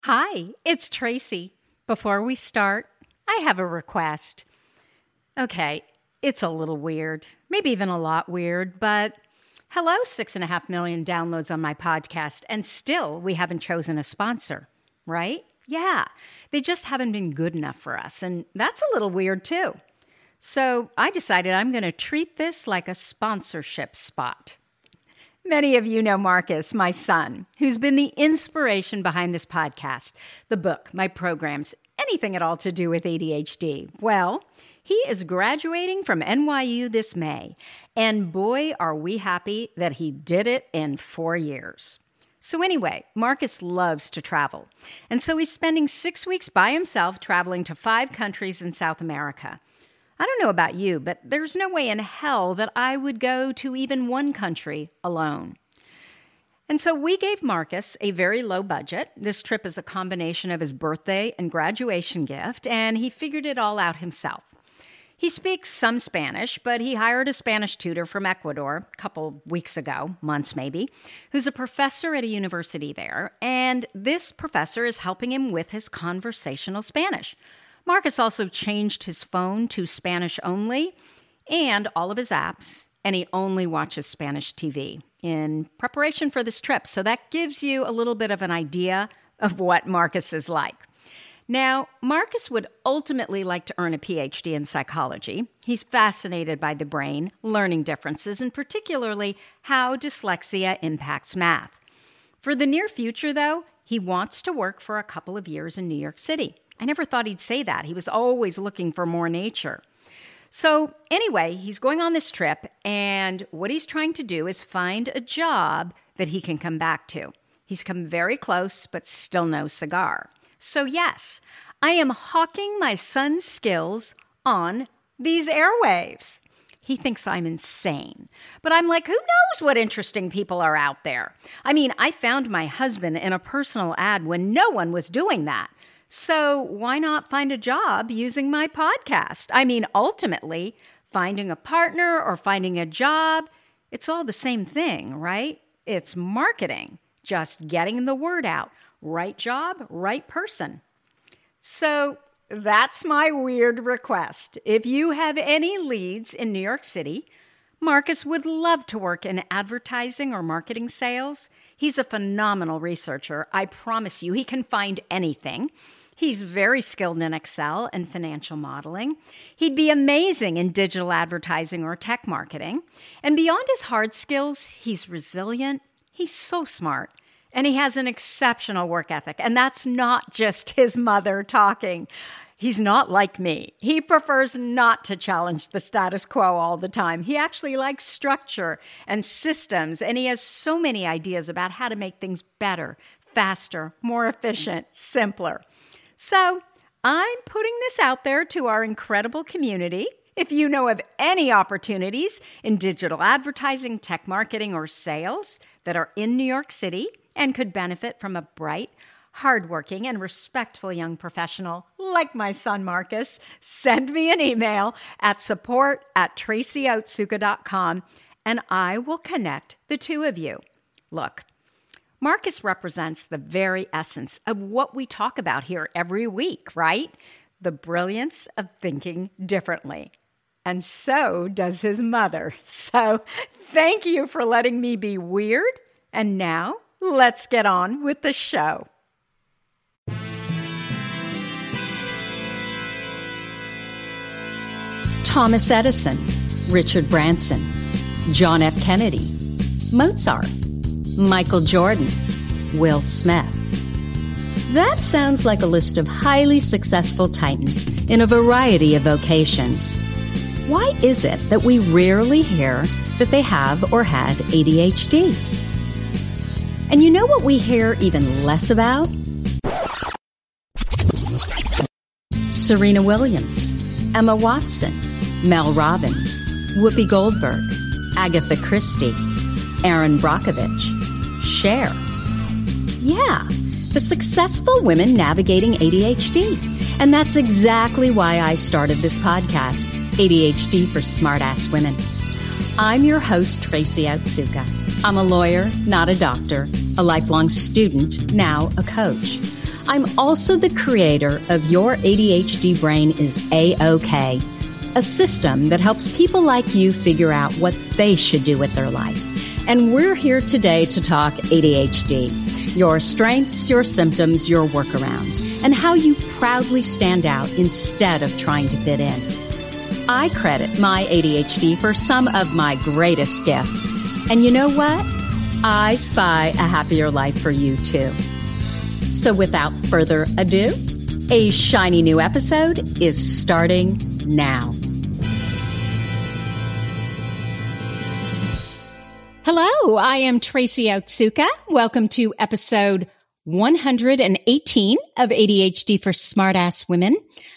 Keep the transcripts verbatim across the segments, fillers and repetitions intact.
Hi, it's Tracy. Before we start, I have a request. Okay, it's a little weird, maybe even a lot weird, but hello, six and a half million downloads on my podcast, and still we haven't chosen a sponsor, right? Yeah, they just haven't been good enough for us, and that's a little weird too. So I decided I'm going to treat this like a sponsorship spot. Many of you know Marcus, my son, who's been the inspiration behind this podcast, the book, my programs, anything at all to do with A D H D. Well, he is graduating from N Y U this May, and boy, are we happy that he did it in four years. So anyway, Marcus loves to travel, and so he's spending six weeks by himself traveling to five countries in South America. I don't know about you, but there's no way in hell that I would go to even one country alone. And so we gave Marcus a very low budget. This trip is a combination of his birthday and graduation gift, and he figured it all out himself. He speaks some Spanish, but he hired a Spanish tutor from Ecuador a couple weeks ago, months maybe, who's a professor at a university there, and this professor is helping him with his conversational Spanish. Marcus also changed his phone to Spanish only and all of his apps, and he only watches Spanish T V in preparation for this trip. So that gives you a little bit of an idea of what Marcus is like. Now, Marcus would ultimately like to earn a P H D in psychology. He's fascinated by the brain, learning differences, and particularly how dyslexia impacts math. For the near future, though, he wants to work for a couple of years in New York City. I never thought he'd say that. He was always looking for more nature. So anyway, he's going on this trip, and what he's trying to do is find a job that he can come back to. He's come very close, but still no cigar. So yes, I am hawking my son's skills on these airwaves. He thinks I'm insane. But I'm like, who knows what interesting people are out there? I mean, I found my husband in a personal ad when no one was doing that. So why not find a job using my podcast? I mean, ultimately, finding a partner or finding a job, it's all the same thing, right? It's marketing, just getting the word out. Right job, right person. So that's my weird request. If you have any leads in New York City, Marcus would love to work in advertising or marketing sales. He's a phenomenal researcher. I promise you, he can find anything. He's very skilled in Excel and financial modeling. He'd be amazing in digital advertising or tech marketing. And beyond his hard skills, he's resilient. He's so smart. And he has an exceptional work ethic. And that's not just his mother talking. He's not like me. He prefers not to challenge the status quo all the time. He actually likes structure and systems. And he has so many ideas about how to make things better, faster, more efficient, simpler. So I'm putting this out there to our incredible community. If you know of any opportunities in digital advertising, tech marketing, or sales that are in New York City and could benefit from a bright, hardworking, and respectful young professional like my son Marcus, send me an email at support at tracy otsuka dot com and I will connect the two of you. Look, Marcus represents the very essence of what we talk about here every week, right? The brilliance of thinking differently. And so does his mother. So thank you for letting me be weird. And now let's get on with the show. Thomas Edison, Richard Branson, John F. Kennedy, Mozart, Michael Jordan, Will Smith. That sounds like a list of highly successful titans in a variety of vocations. Why is it that we rarely hear that they have or had A D H D? And you know what we hear even less about? Serena Williams, Emma Watson, Mel Robbins, Whoopi Goldberg, Agatha Christie, Erin Brockovich, Cher. Yeah, the successful women navigating A D H D. And that's exactly why I started this podcast, A D H D for Smartass Women. I'm your host, Tracy Otsuka. I'm a lawyer, not a doctor, a lifelong student, now a coach. I'm also the creator of Your A D H D Brain is A-OK, a system that helps people like you figure out what they should do with their life. And we're here today to talk A D H D, your strengths, your symptoms, your workarounds, and how you proudly stand out instead of trying to fit in. I credit my A D H D for some of my greatest gifts. And you know what? I spy a happier life for you too. So without further ado, a shiny new episode is starting now. Hello, I am Tracy Otsuka. Welcome to episode one hundred eighteen of A D H D for Smartass Women.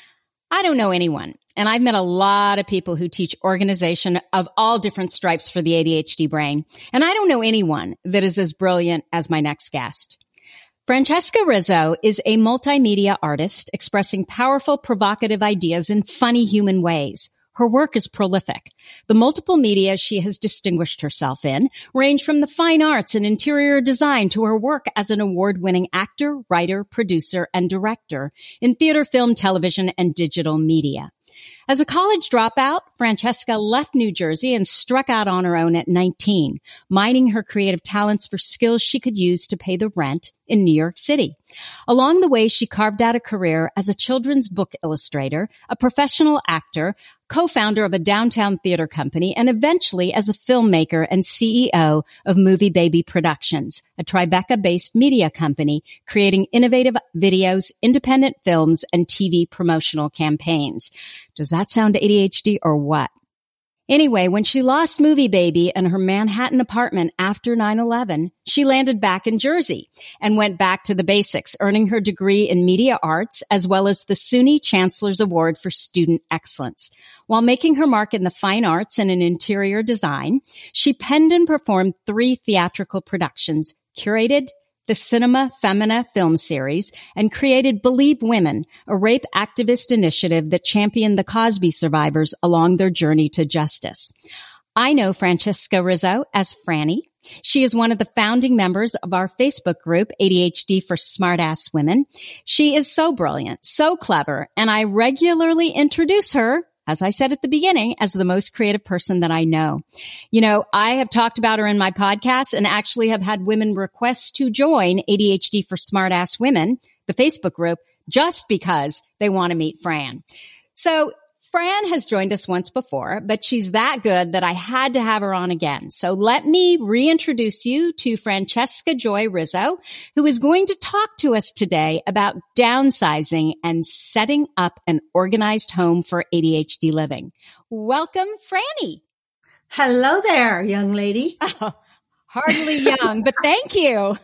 I don't know anyone, and I've met a lot of people who teach organization of all different stripes for the A D H D brain, and I don't know anyone that is as brilliant as my next guest. Francesca Rizzo is a multimedia artist expressing powerful, provocative ideas in funny human ways. Her work is prolific. The multiple media she has distinguished herself in range from the fine arts and interior design to her work as an award-winning actor, writer, producer, and director in theater, film, television, and digital media. As a college dropout, Francesca left New Jersey and struck out on her own at nineteen, mining her creative talents for skills she could use to pay the rent in New York City. Along the way, she carved out a career as a children's book illustrator, a professional actor, co-founder of a downtown theater company, and eventually as a filmmaker and C E O of Movie Baby Productions, a Tribeca-based media company creating innovative videos, independent films, and T V promotional campaigns. Does that sound A D H D or what? Anyway, when she lost Movie Baby and her Manhattan apartment after nine eleven, she landed back in Jersey and went back to the basics, earning her degree in media arts as well as the SUNY Chancellor's Award for Student Excellence. While making her mark in the fine arts and in interior design, she penned and performed three theatrical productions, curated the Cinema Femina film series, and created Believe Women, a rape activist initiative that championed the Cosby survivors along their journey to justice. I know Francesca Rizzo as Franny. She is one of the founding members of our Facebook group, A D H D for Smartass Women. She is so brilliant, so clever, and I regularly introduce her, as I said at the beginning, as the most creative person that I know. You know, I have talked about her in my podcast and actually have had women request to join A D H D for Smartass Women, the Facebook group, just because they want to meet Fran. So Fran has joined us once before, but she's that good that I had to have her on again. So let me reintroduce you to Francesca Joy Rizzo, who is going to talk to us today about downsizing and setting up an organized home for A D H D living. Welcome, Franny. Hello there, young lady. Oh, hardly young, but thank you.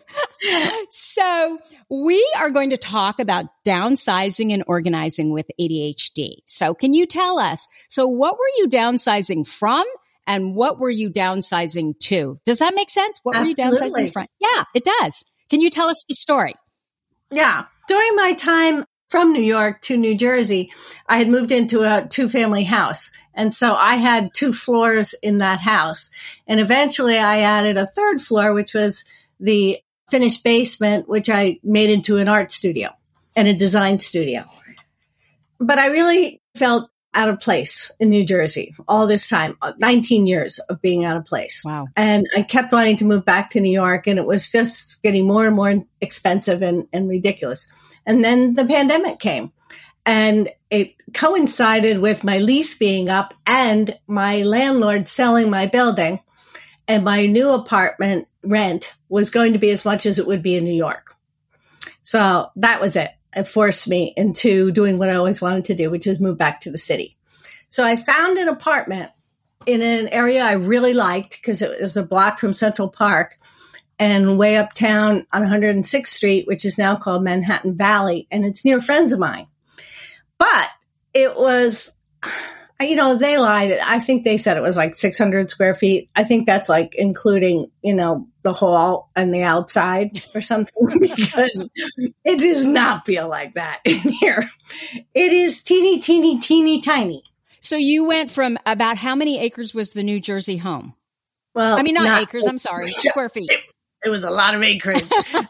So we are going to talk about downsizing and organizing with A D H D. So can you tell us, so what were you downsizing from and what were you downsizing to? Does that make sense? What Absolutely. were you downsizing from? Yeah, it does. Can you tell us the story? Yeah. During my time from New York to New Jersey, I had moved into a two-family house. And so I had two floors in that house. And eventually I added a third floor, which was the finished basement, which I made into an art studio and a design studio. But I really felt out of place in New Jersey all this time, nineteen years of being out of place. Wow. And I kept wanting to move back to New York, and it was just getting more and more expensive and, and ridiculous. And then the pandemic came, and it coincided with my lease being up and my landlord selling my building, and my new apartment rent was going to be as much as it would be in New York. So that was it. It forced me into doing what I always wanted to do, which is move back to the city. So I found an apartment in an area I really liked because it was a block from Central Park and way uptown on one hundred sixth Street, which is now called Manhattan Valley, and it's near friends of mine. But it was, you know, they lied. I think they said it was like six hundred square feet. I think that's like including, you know, the hall and the outside or something, because it does not feel like that in here. It is teeny, teeny, teeny, tiny. So you went from about how many acres was the New Jersey home? Well, I mean, not, not acres. I'm sorry, square feet. It was a lot of acreage.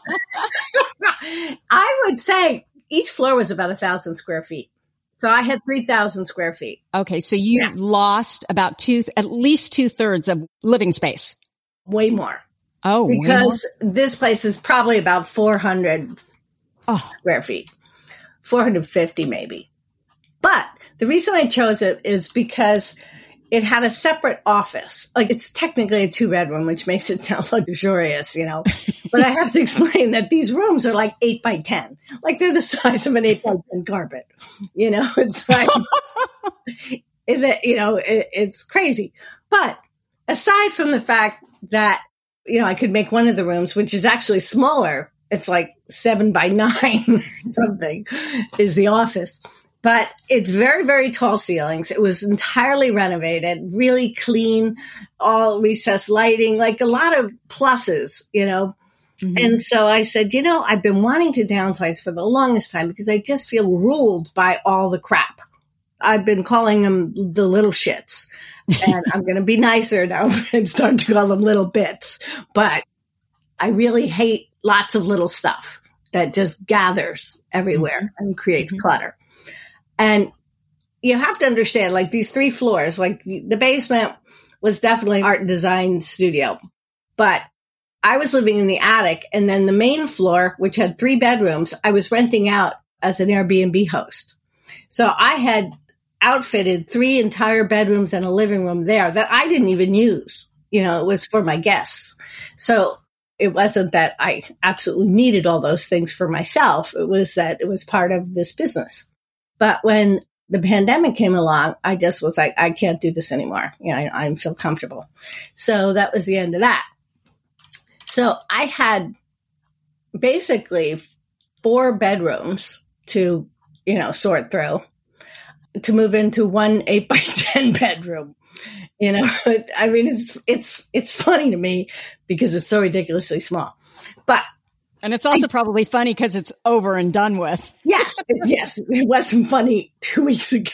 I would say each floor was about a thousand square feet. So I had three thousand square feet. Okay. So you yeah. lost about two, at least two thirds of living space. Way more. Oh, because this place is probably about four hundred oh. square feet, four hundred fifty maybe. But the reason I chose it is because it had a separate office. Like, it's technically a two bedroom, which makes it sound luxurious, you know, but I have to explain that these rooms are like eight by ten. Like, they're the size of an eight by ten carpet. You know, it's like, it, you know, it, it's crazy. But aside from the fact that, you know, I could make one of the rooms, which is actually smaller. It's like seven by nine something is the office. But it's very, very tall ceilings. It was entirely renovated, really clean, all recessed lighting, like a lot of pluses, you know. Mm-hmm. And so I said, you know, I've been wanting to downsize for the longest time because I just feel ruled by all the crap. I've been calling them the little shits. And I'm going to be nicer now and start to call them little bits. But I really hate lots of little stuff that just gathers everywhere and creates mm-hmm. clutter. And you have to understand, like, these three floors, like the basement was definitely art and design studio, but I was living in the attic, and then the main floor, which had three bedrooms, I was renting out as an Airbnb host. So I had outfitted three entire bedrooms and a living room there that I didn't even use. You know, it was for my guests. So it wasn't that I absolutely needed all those things for myself. It was that it was part of this business. But when the pandemic came along, I just was like, I can't do this anymore. You know, I, I feel comfortable. So that was the end of that. So I had basically four bedrooms to, you know, sort through to move into one eight by ten bedroom. You know, I mean, it's, it's, it's funny to me because it's so ridiculously small, but and it's also I, probably funny because it's over and done with. Yes, yes. It wasn't funny two weeks ago.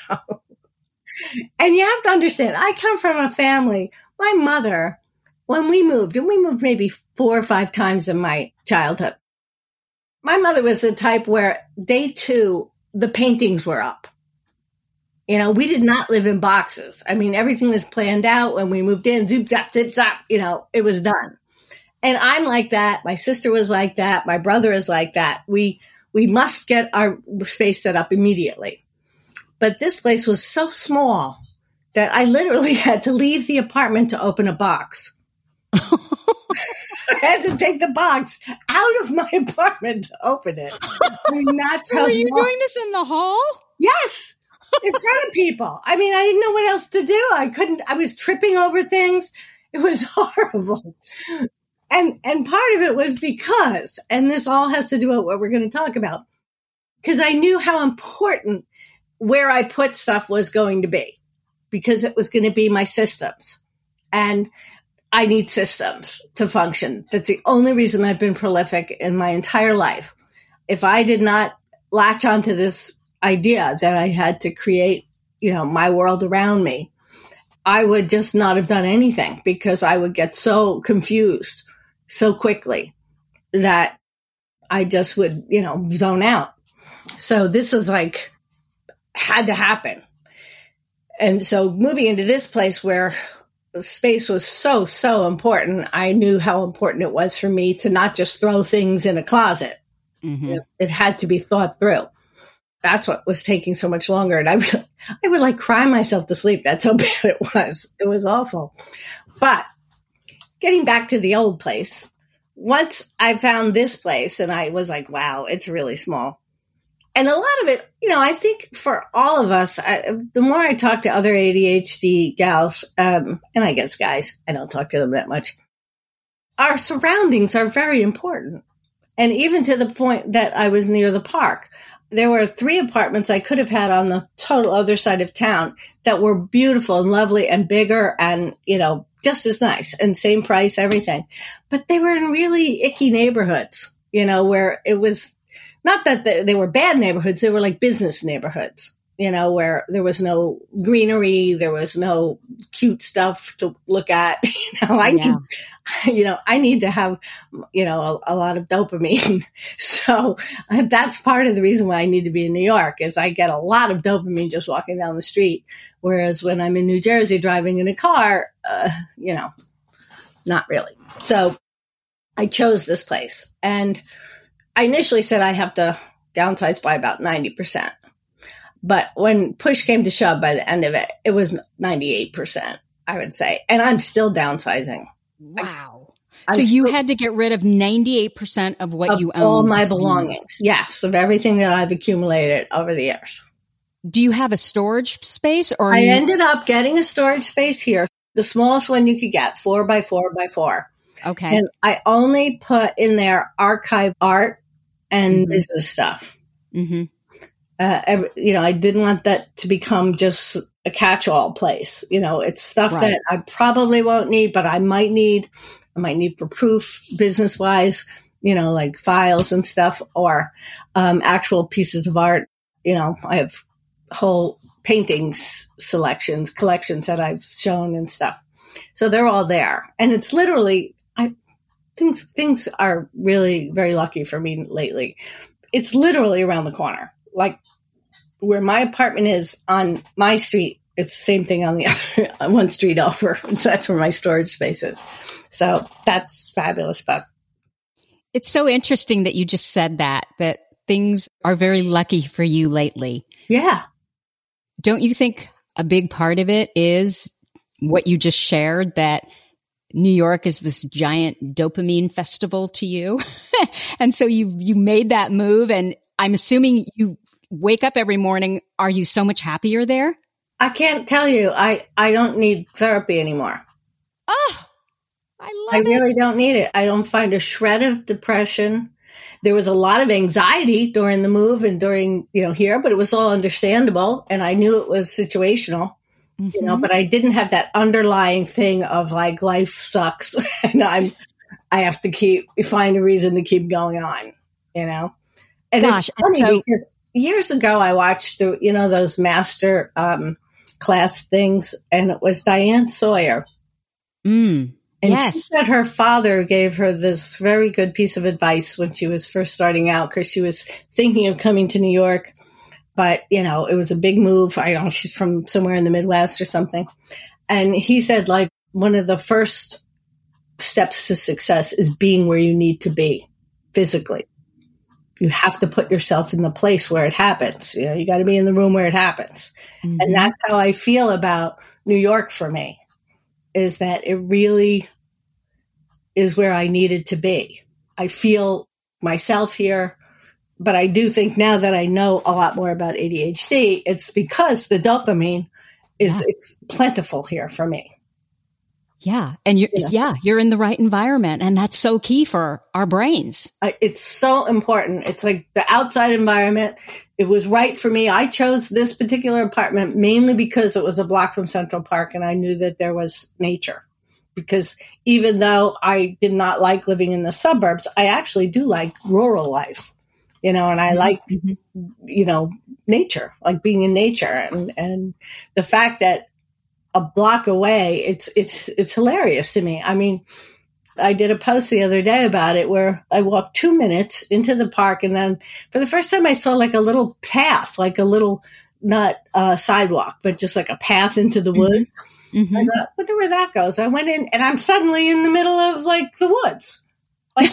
And you have to understand, I come from a family. My mother, when we moved, and we moved maybe four or five times in my childhood, my mother was the type where day two, the paintings were up. You know, we did not live in boxes. I mean, everything was planned out. When we moved in, zoop, zap, zip, zap, you know, it was done. And I'm like that. My sister was like that. My brother is like that. We, we must get our space set up immediately. But this place was so small that I literally had to leave the apartment to open a box. I had to take the box out of my apartment to open it. I mean, that's how Were you small. doing this in the hall? Yes. In front of people. I mean, I didn't know what else to do. I couldn't, I was tripping over things. It was horrible. And and part of it was because, and this all has to do with what we're going to talk about, because I knew how important where I put stuff was going to be, because it was going to be my systems. And I need systems to function. That's the only reason I've been prolific in my entire life. If I did not latch onto this idea that I had to create, you know, my world around me, I would just not have done anything, because I would get so confused so quickly that I just would, you know, zone out. So this is like, had to happen. And so moving into this place where space was so, so important, I knew how important it was for me to not just throw things in a closet. Mm-hmm. It, it had to be thought through. That's what was taking so much longer. And I would, I would like cry myself to sleep. That's how bad it was. It was awful. But getting back to the old place, once I found this place and I was like, wow, it's really small. And a lot of it, you know, I think for all of us, I, the more I talk to other A D H D gals, um, and I guess guys, I don't talk to them that much, our surroundings are very important. And even to the point that I was near the park, there were three apartments I could have had on the total other side of town that were beautiful and lovely and bigger and, you know, just as nice and same price, everything. But they were in really icky neighborhoods, you know, where it was not that they were bad neighborhoods. They were like business neighborhoods. you know, where there was no greenery, there was no cute stuff to look at. You know, I Yeah. need, you know, I need to have, you know, a, a lot of dopamine. So that's part of the reason why I need to be in New York is I get a lot of dopamine just walking down the street. Whereas when I'm in New Jersey driving in a car, uh, you know, not really. So I chose this place, and I initially said I have to downsize by about ninety percent. But when push came to shove by the end of it, it was ninety-eight percent, I would say. And I'm still downsizing. Wow. I'm so you still, had to get rid of ninety-eight percent of what of you own. all my belongings. Yes, of everything that I've accumulated over the years. Do you have a storage space? Or I you- ended up getting a storage space here, the smallest one you could get, four by four by four. Okay. And I only put in there archive art and Mm-hmm. business stuff. Mm-hmm. Uh, every, you know, I didn't want that to become just a catch-all place. You know, it's stuff Right. that I probably won't need, but I might need. I might need for proof, business-wise. You know, like files and stuff, or um, actual pieces of art. You know, I have whole paintings, selections, collections that I've shown and stuff. So they're all there, and it's literally. I things things are really very lucky for me lately. It's literally around the corner, like. Where my apartment is on my street, it's the same thing on the other, one street over. So that's where my storage space is. So that's fabulous. But It's so interesting that you just said that, that things are very lucky for you lately. yeah, Don't you think a big part of it is what you just shared, that New York is this giant dopamine festival to you? And so you, you made that move, and I'm assuming you wake up every morning. Are you so much happier there? I can't tell you. I, I don't need therapy anymore. Oh, I love I it. really don't need it. I don't find a shred of depression. There was a lot of anxiety during the move and during, you know, here, but it was all understandable. And I knew it was situational. Mm-hmm. You know, but I didn't have that underlying thing of like life sucks and I'm, I have to keep find a reason to keep going on, you know. And Gosh, it's funny so- because years ago I watched the, you know, those master um, class things, and it was Diane Sawyer, Mm, and yes. she said her father gave her this very good piece of advice when she was first starting out, because she was thinking of coming to New York. But, you know, it was a big move. I don't know, she's from somewhere in the Midwest or something. And he said, like, one of the first steps to success is being where you need to be physically. You have to put yourself in the place where it happens. You know, you got to be in the room where it happens. Mhm. And that's how I feel about New York for me, is that it really is where I needed to be. I feel myself here. But I do think now that I know a lot more about A D H D, it's because the dopamine is Yeah. it's plentiful here for me. Yeah. And you're, Yeah. yeah, you're in the right environment. And that's so key for our brains. I, it's so important. It's like the outside environment. It was right for me. I chose this particular apartment mainly because it was a block from Central Park, and I knew that there was nature. Because even though I did not like living in the suburbs, I actually do like rural life. You know, and I like, Mm-hmm. you know, nature, like being in nature, and, and the fact that a block away, it's, it's, it's hilarious to me. I mean, I did a post the other day about it where I walked two minutes into the park, and then for the first time I saw like a little path, like a little, not a sidewalk, but just like a path into the woods. Mm-hmm. I thought, I wonder where that goes. I went in, and I'm suddenly in the middle of like the woods. Like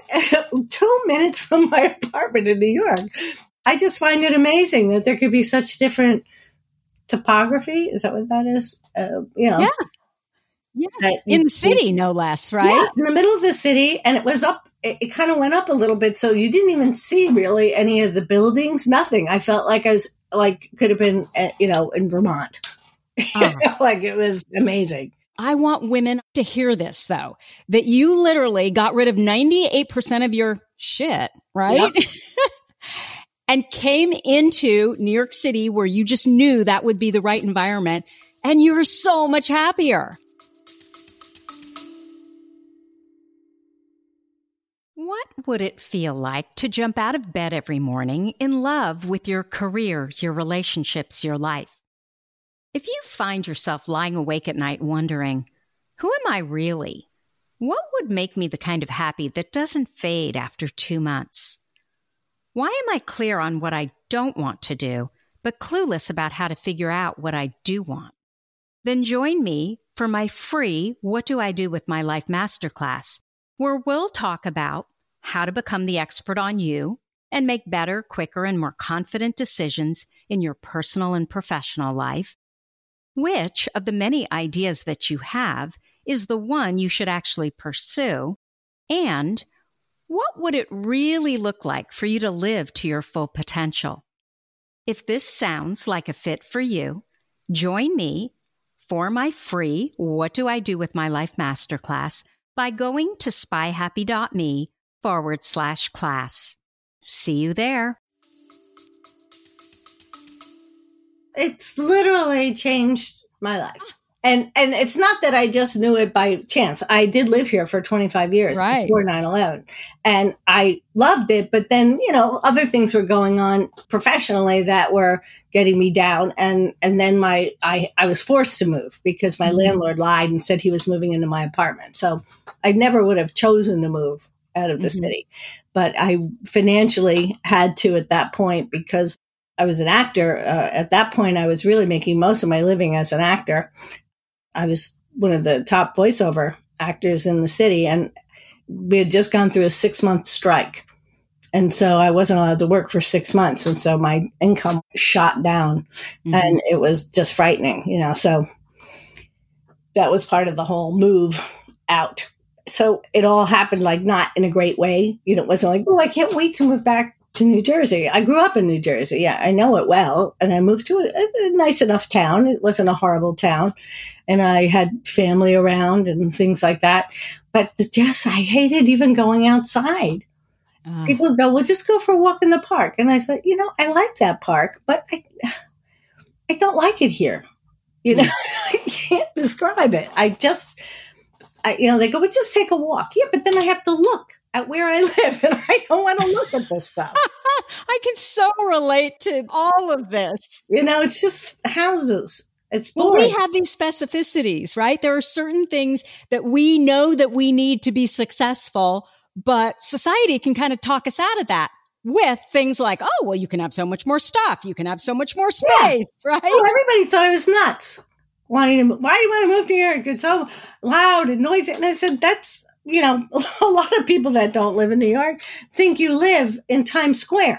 two minutes from my apartment in New York. I just find it amazing that there could be such different topography. Is that what that is? Uh, you know, Yeah. Yeah. that In you- the city, no less, right? Yeah, in the middle of the city, and it was up. It, it kind of went up a little bit, so you didn't even see really any of the buildings. Nothing. I felt like I was like could have been, uh, you know, in Vermont. Oh. Like it was amazing. I want women to hear this, though, that you literally got rid of ninety-eight percent of your shit, right? Yep. And came into New York City, where you just knew that would be the right environment, and you were so much happier. What would it feel like to jump out of bed every morning in love with your career, your relationships, your life? If you find yourself lying awake at night wondering, who am I really? What would make me the kind of happy that doesn't fade after two months? Why am I clear on what I don't want to do, but clueless about how to figure out what I do want? Then join me for my free What Do I Do With My Life Masterclass, where we'll talk about how to become the expert on you and make better, quicker, and more confident decisions in your personal and professional life. Which of the many ideas that you have is the one you should actually pursue? And what would it really look like for you to live to your full potential? If this sounds like a fit for you, join me for my free What Do I Do With My Life Masterclass by going to spyhappy.me forward slash class. See you there. It's literally changed my life. And and it's not that I just knew it by chance. I did live here for twenty-five years right. before nine eleven. And I loved it. But then, you know, other things were going on professionally that were getting me down. And and then my I, I was forced to move because my mm-hmm. landlord lied and said he was moving into my apartment. So I never would have chosen to move out of the mm-hmm. city. But I financially had to at that point because I was an actor. Uh, at that point, I was really making most of my living as an actor. I was one of the top voiceover actors in the city, and we had just gone through a six-month strike. And so I wasn't allowed to work for six months. And so my income shot down, mm-hmm. and it was just frightening, you know. So that was part of the whole move out. So it all happened like not in a great way. You know, it wasn't like, oh, I can't wait to move back to New Jersey. I grew up in New Jersey. Yeah, I know it well. And I moved to a, a nice enough town. It wasn't a horrible town. And I had family around and things like that. But just, I hated even going outside. Uh. People would go, well, just go for a walk in the park. And I thought, you know, I like that park, but I, I don't like it here. You know, I can't describe it. I just, I, you know, they go, well, just take a walk. Yeah, but then I have to look at where I live, and I don't want to look at this stuff. I can so relate to all of this. You know, it's just houses. It's boring. Well, we have these specificities, right? There are certain things that we know that we need to be successful, but society can kind of talk us out of that with things like, oh, well, you can have so much more stuff. You can have so much more space, yeah. right? Well, everybody thought I was nuts. Wanting to, why do you want to move to New York? It's so loud and noisy. And I said, that's, you know, a lot of people that don't live in New York think you live in Times Square.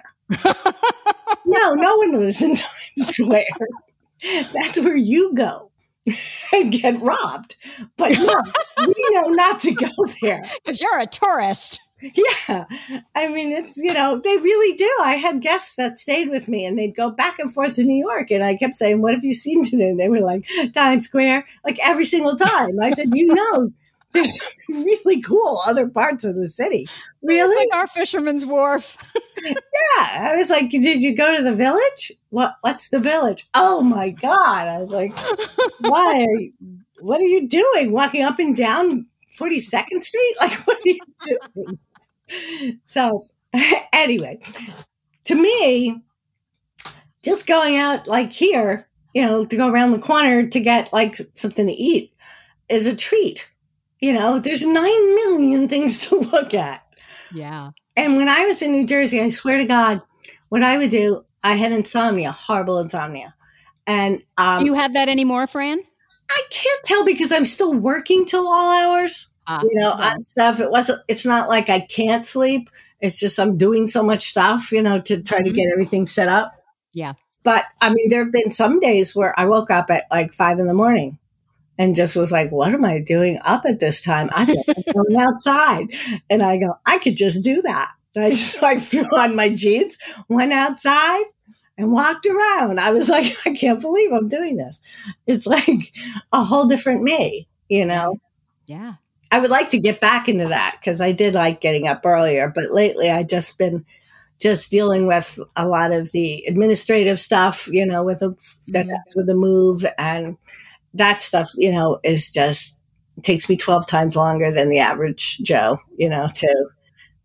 No, no one lives in Times Square. That's where you go and get robbed. But no, we know not to go there. Because you're a tourist. Yeah. I mean, it's, you know, they really do. I had guests that stayed with me and they'd go back and forth to New York. And I kept saying, what have you seen today? And they were like, Times Square, like every single time. I said, you know, there's really cool other parts of the city. Really? It's like our Fisherman's Wharf. Yeah. I was like, did you go to the Village? What? What's the Village? Oh, my God. I was like, why? Are you, what are you doing? Walking up and down forty-second Street? Like, what are you doing? So anyway, to me, just going out like here, you know, to go around the corner to get like something to eat is a treat. You know, there's nine million things to look at. Yeah. And when I was in New Jersey, I swear to God, what I would do, I had insomnia, horrible insomnia. And um, do you have that anymore, Fran? I can't tell because I'm still working till all hours. Uh, you know, yeah. stuff. It wasn't, it's not like I can't sleep. It's just, I'm doing so much stuff, you know, to try mm-hmm. to get everything set up. Yeah. But I mean, there have been some days where I woke up at like five in the morning and just was like, what am I doing up at this time? I'm going outside. And I go, I could just do that. And I just like threw on my jeans, went outside and walked around. I was like, I can't believe I'm doing this. It's like a whole different me, you know? Yeah. I would like to get back into that because I did like getting up earlier, but lately I just been just dealing with a lot of the administrative stuff, you know, with a, mm-hmm. with the move, and that stuff, you know, is just, it takes me twelve times longer than the average Joe, you know, to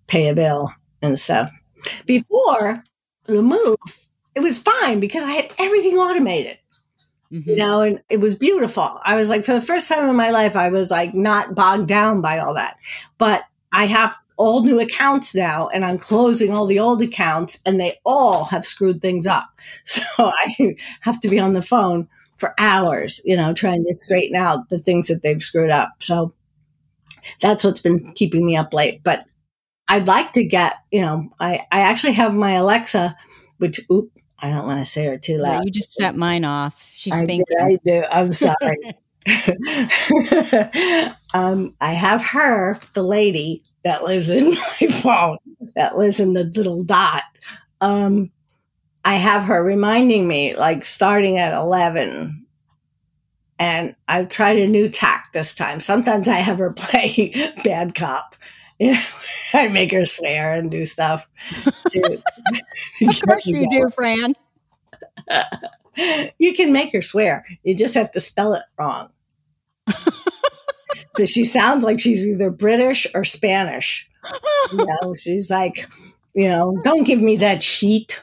pay a bill and stuff. Before the move, it was fine because I had everything automated. Mm-hmm. You know, and it was beautiful. I was like, for the first time in my life, I was like not bogged down by all that. But I have all new accounts now, and I'm closing all the old accounts, and they all have screwed things up. So I have to be on the phone for hours, you know, trying to straighten out the things that they've screwed up. So that's what's been keeping me up late. But I'd like to get, you know, I, I actually have my Alexa, which, oop, I don't want to say her too loud. Yeah, you just set mine off. She's I thinking. Did, I do. I'm sorry. um, I have her, the lady that lives in my phone, that lives in the little dot. Um, I have her reminding me, like starting at eleven. And I've tried a new tack this time. Sometimes I have her play bad cop. You know, I make her swear and do stuff. To, of course you do, Fran. You can make her swear. You just have to spell it wrong. So she sounds like she's either British or Spanish. You know, she's like, you know, don't give me that sheet.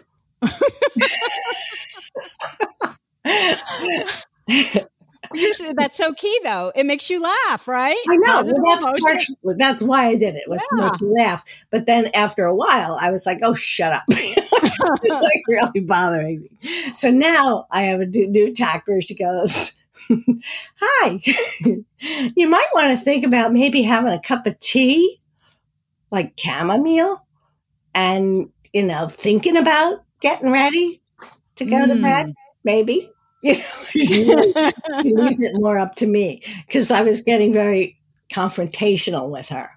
Usually that's so key, though. It makes you laugh, right? I know. Well, that's partially, that's why I did it, was yeah. to make you laugh. But then after a while, I was like, oh, shut up. It's like really bothering me. So now I have a new tack where she goes, hi, you might want to think about maybe having a cup of tea, like chamomile, and, you know, thinking about getting ready to go mm. to bed, maybe. You know, she, really, she leaves it more up to me because I was getting very confrontational with her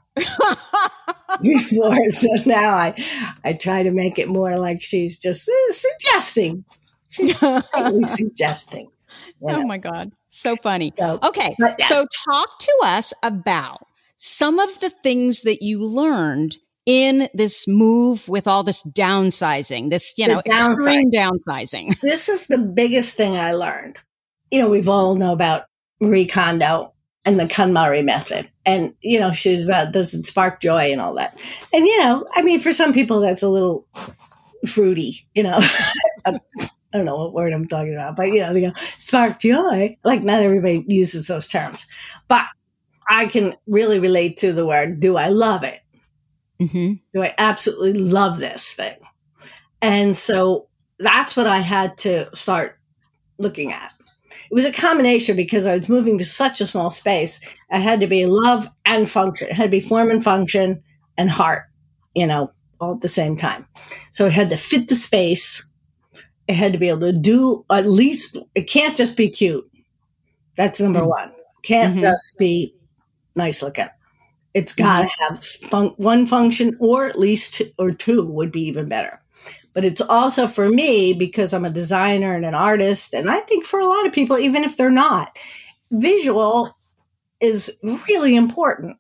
before. So now I, I try to make it more like she's just uh, suggesting. She's slightly suggesting. You know? Oh my God. So funny. So, okay. But, yes. So talk to us about some of the things that you learned in this move with all this downsizing, this, you know, extreme downsizing. This is the biggest thing I learned. You know, we've all know about Marie Kondo and the KonMari method. And, you know, she's about, does it spark joy and all that. And, you know, I mean, for some people, that's a little fruity, you know. I don't know what word I'm talking about, but, you know, they go, spark joy. Like, not everybody uses those terms. But I can really relate to the word, do I love it? Mm-hmm. Do I absolutely love this thing? And so that's what I had to start looking at. It was a combination because I was moving to such a small space. I had to be love and function. It had to be form and function and heart, you know, all at the same time. So it had to fit the space. It had to be able to do at least, it can't just be cute. That's number mm-hmm. one. It can't mm-hmm. just be nice looking. It's got to have fun- one function, or at least two, or two would be even better. But it's also for me, because I'm a designer and an artist, and I think for a lot of people, even if they're not, visual is really important.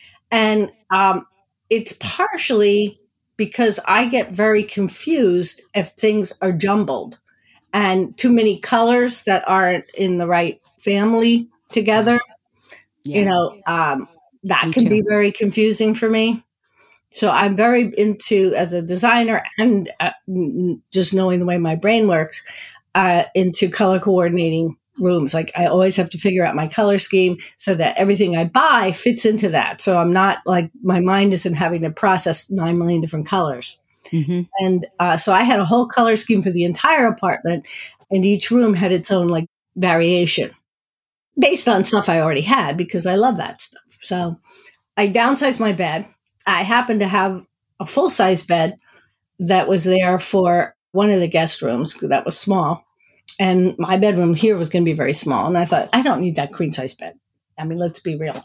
And um, it's partially because I get very confused if things are jumbled and too many colors that aren't in the right family together. Yeah. You know, um, that Me can too. be very confusing for me. So I'm very into, as a designer and uh, just knowing the way my brain works, uh, into color coordinating rooms. Like I always have to figure out my color scheme so that everything I buy fits into that. So I'm not like, my mind isn't having to process nine million different colors. Mm-hmm. And uh, so I had a whole color scheme for the entire apartment, and each room had its own like variation based on stuff I already had because I love that stuff. So I downsized my bed. I happened to have a full-size bed that was there for one of the guest rooms that was small. And my bedroom here was going to be very small. And I thought, I don't need that queen-size bed. I mean, let's be real.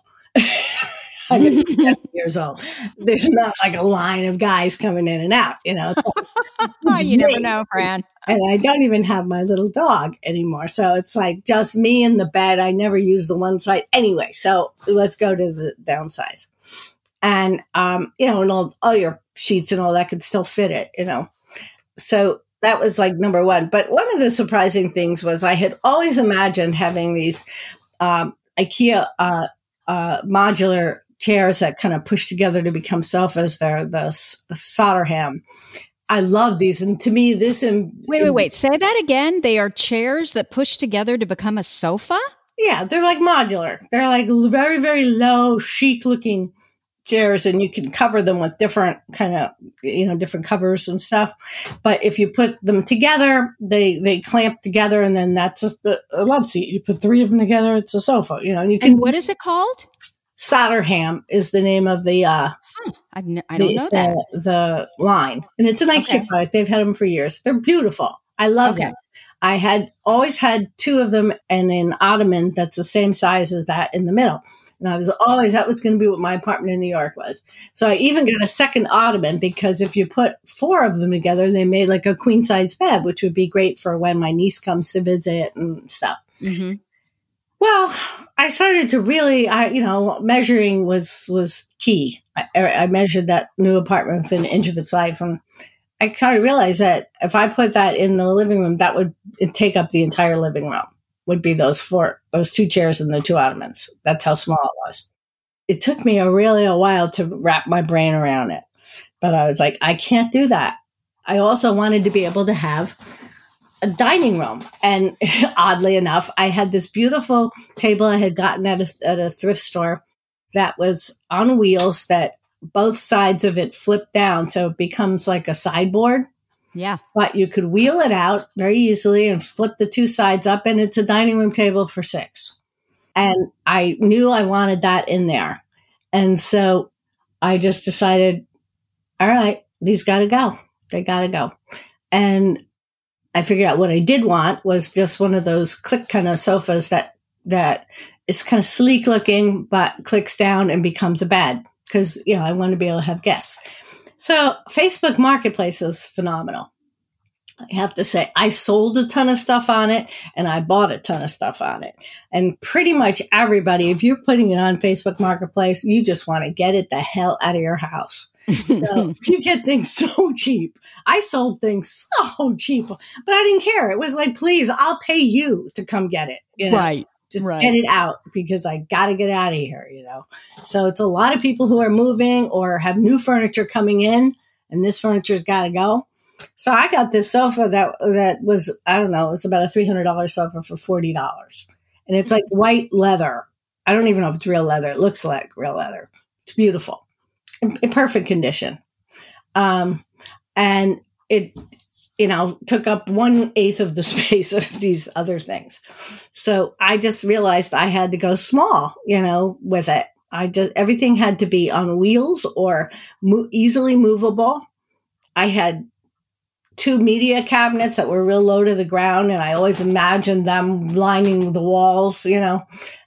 I'm seventy years old. There's not like a line of guys coming in and out, you know. You never know, Fran. And I don't even have my little dog anymore. So it's like just me in the bed. I never use the one side anyway. So let's go to the downsize. And, um, you know, and all, all your sheets and all that could still fit it, you know. So that was like number one. But one of the surprising things was I had always imagined having these um, IKEA uh, uh, modular chairs that kind of push together to become sofas. They're the, the Soderham. I love these. And to me, this... In, wait, wait, wait. Say that again. They are chairs that push together to become a sofa? Yeah, they're like modular. They're like very, very low, chic-looking chairs, and you can cover them with different kind of, you know, different covers and stuff. But if you put them together, they they clamp together, and then that's just the, a love seat. You put three of them together, it's a sofa. You know, and you can. And what is it called? Soderham is the name of the. Uh, huh, I, n- I don't the, know that the, the line, and it's a nice okay. product. They've had them for years. They're beautiful. I love okay. them. I had always had two of them, and an ottoman that's the same size as that in the middle. And I was always, that was going to be what my apartment in New York was. So I even got a second ottoman because if you put four of them together, they made like a queen size bed, which would be great for when my niece comes to visit and stuff. Mm-hmm. Well, I started to really, I, you know, measuring was, was key. I, I measured that new apartment within an inch of its life. And I started to realize that if I put that in the living room, that would take up the entire living room. Would be those four, those two chairs and the two ottomans. That's how small it was. It took me a really a while to wrap my brain around it. But I was like, I can't do that. I also wanted to be able to have a dining room. And oddly enough, I had this beautiful table I had gotten at a, at a thrift store that was on wheels that both sides of it flip down. So it becomes like a sideboard. Yeah. But you could wheel it out very easily and flip the two sides up, and it's a dining room table for six. And I knew I wanted that in there. And so I just decided, all right, these got to go. They got to go. And I figured out what I did want was just one of those click kind of sofas that, that is kind of sleek looking, but clicks down and becomes a bed. Because, you know, I want to be able to have guests. So Facebook Marketplace is phenomenal. I have to say, I sold a ton of stuff on it and I bought a ton of stuff on it. And pretty much everybody, if you're putting it on Facebook Marketplace, you just want to get it the hell out of your house. So you get things so cheap. I sold things so cheap, but I didn't care. It was like, please, I'll pay you to come get it. You know? Right. Just right. get it out because I got to get out of here, you know. So it's a lot of people who are moving or have new furniture coming in, and this furniture's got to go. So I got this sofa that that was, I don't know, it was about a three hundred dollars sofa for forty dollars. And it's like white leather. I don't even know if it's real leather. It looks like real leather. It's beautiful. In, in perfect condition. Um, and it, you know, took up one eighth of the space of these other things. So I just realized I had to go small, you know, with it. I just, everything had to be on wheels or mo- easily movable. I had two media cabinets that were real low to the ground, and I always imagined them lining the walls, you know,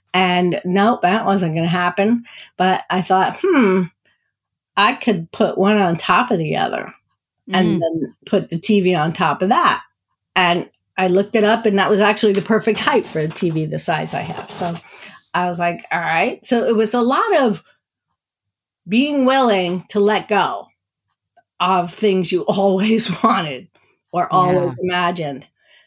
and nope, that wasn't going to happen. But I thought, hmm, I could put one on top of the other. And then put the T V on top of that. And I looked it up, and that was actually the perfect height for a T V the size I have. So I was like, all right. So it was a lot of being willing to let go of things you always wanted or always yeah. imagined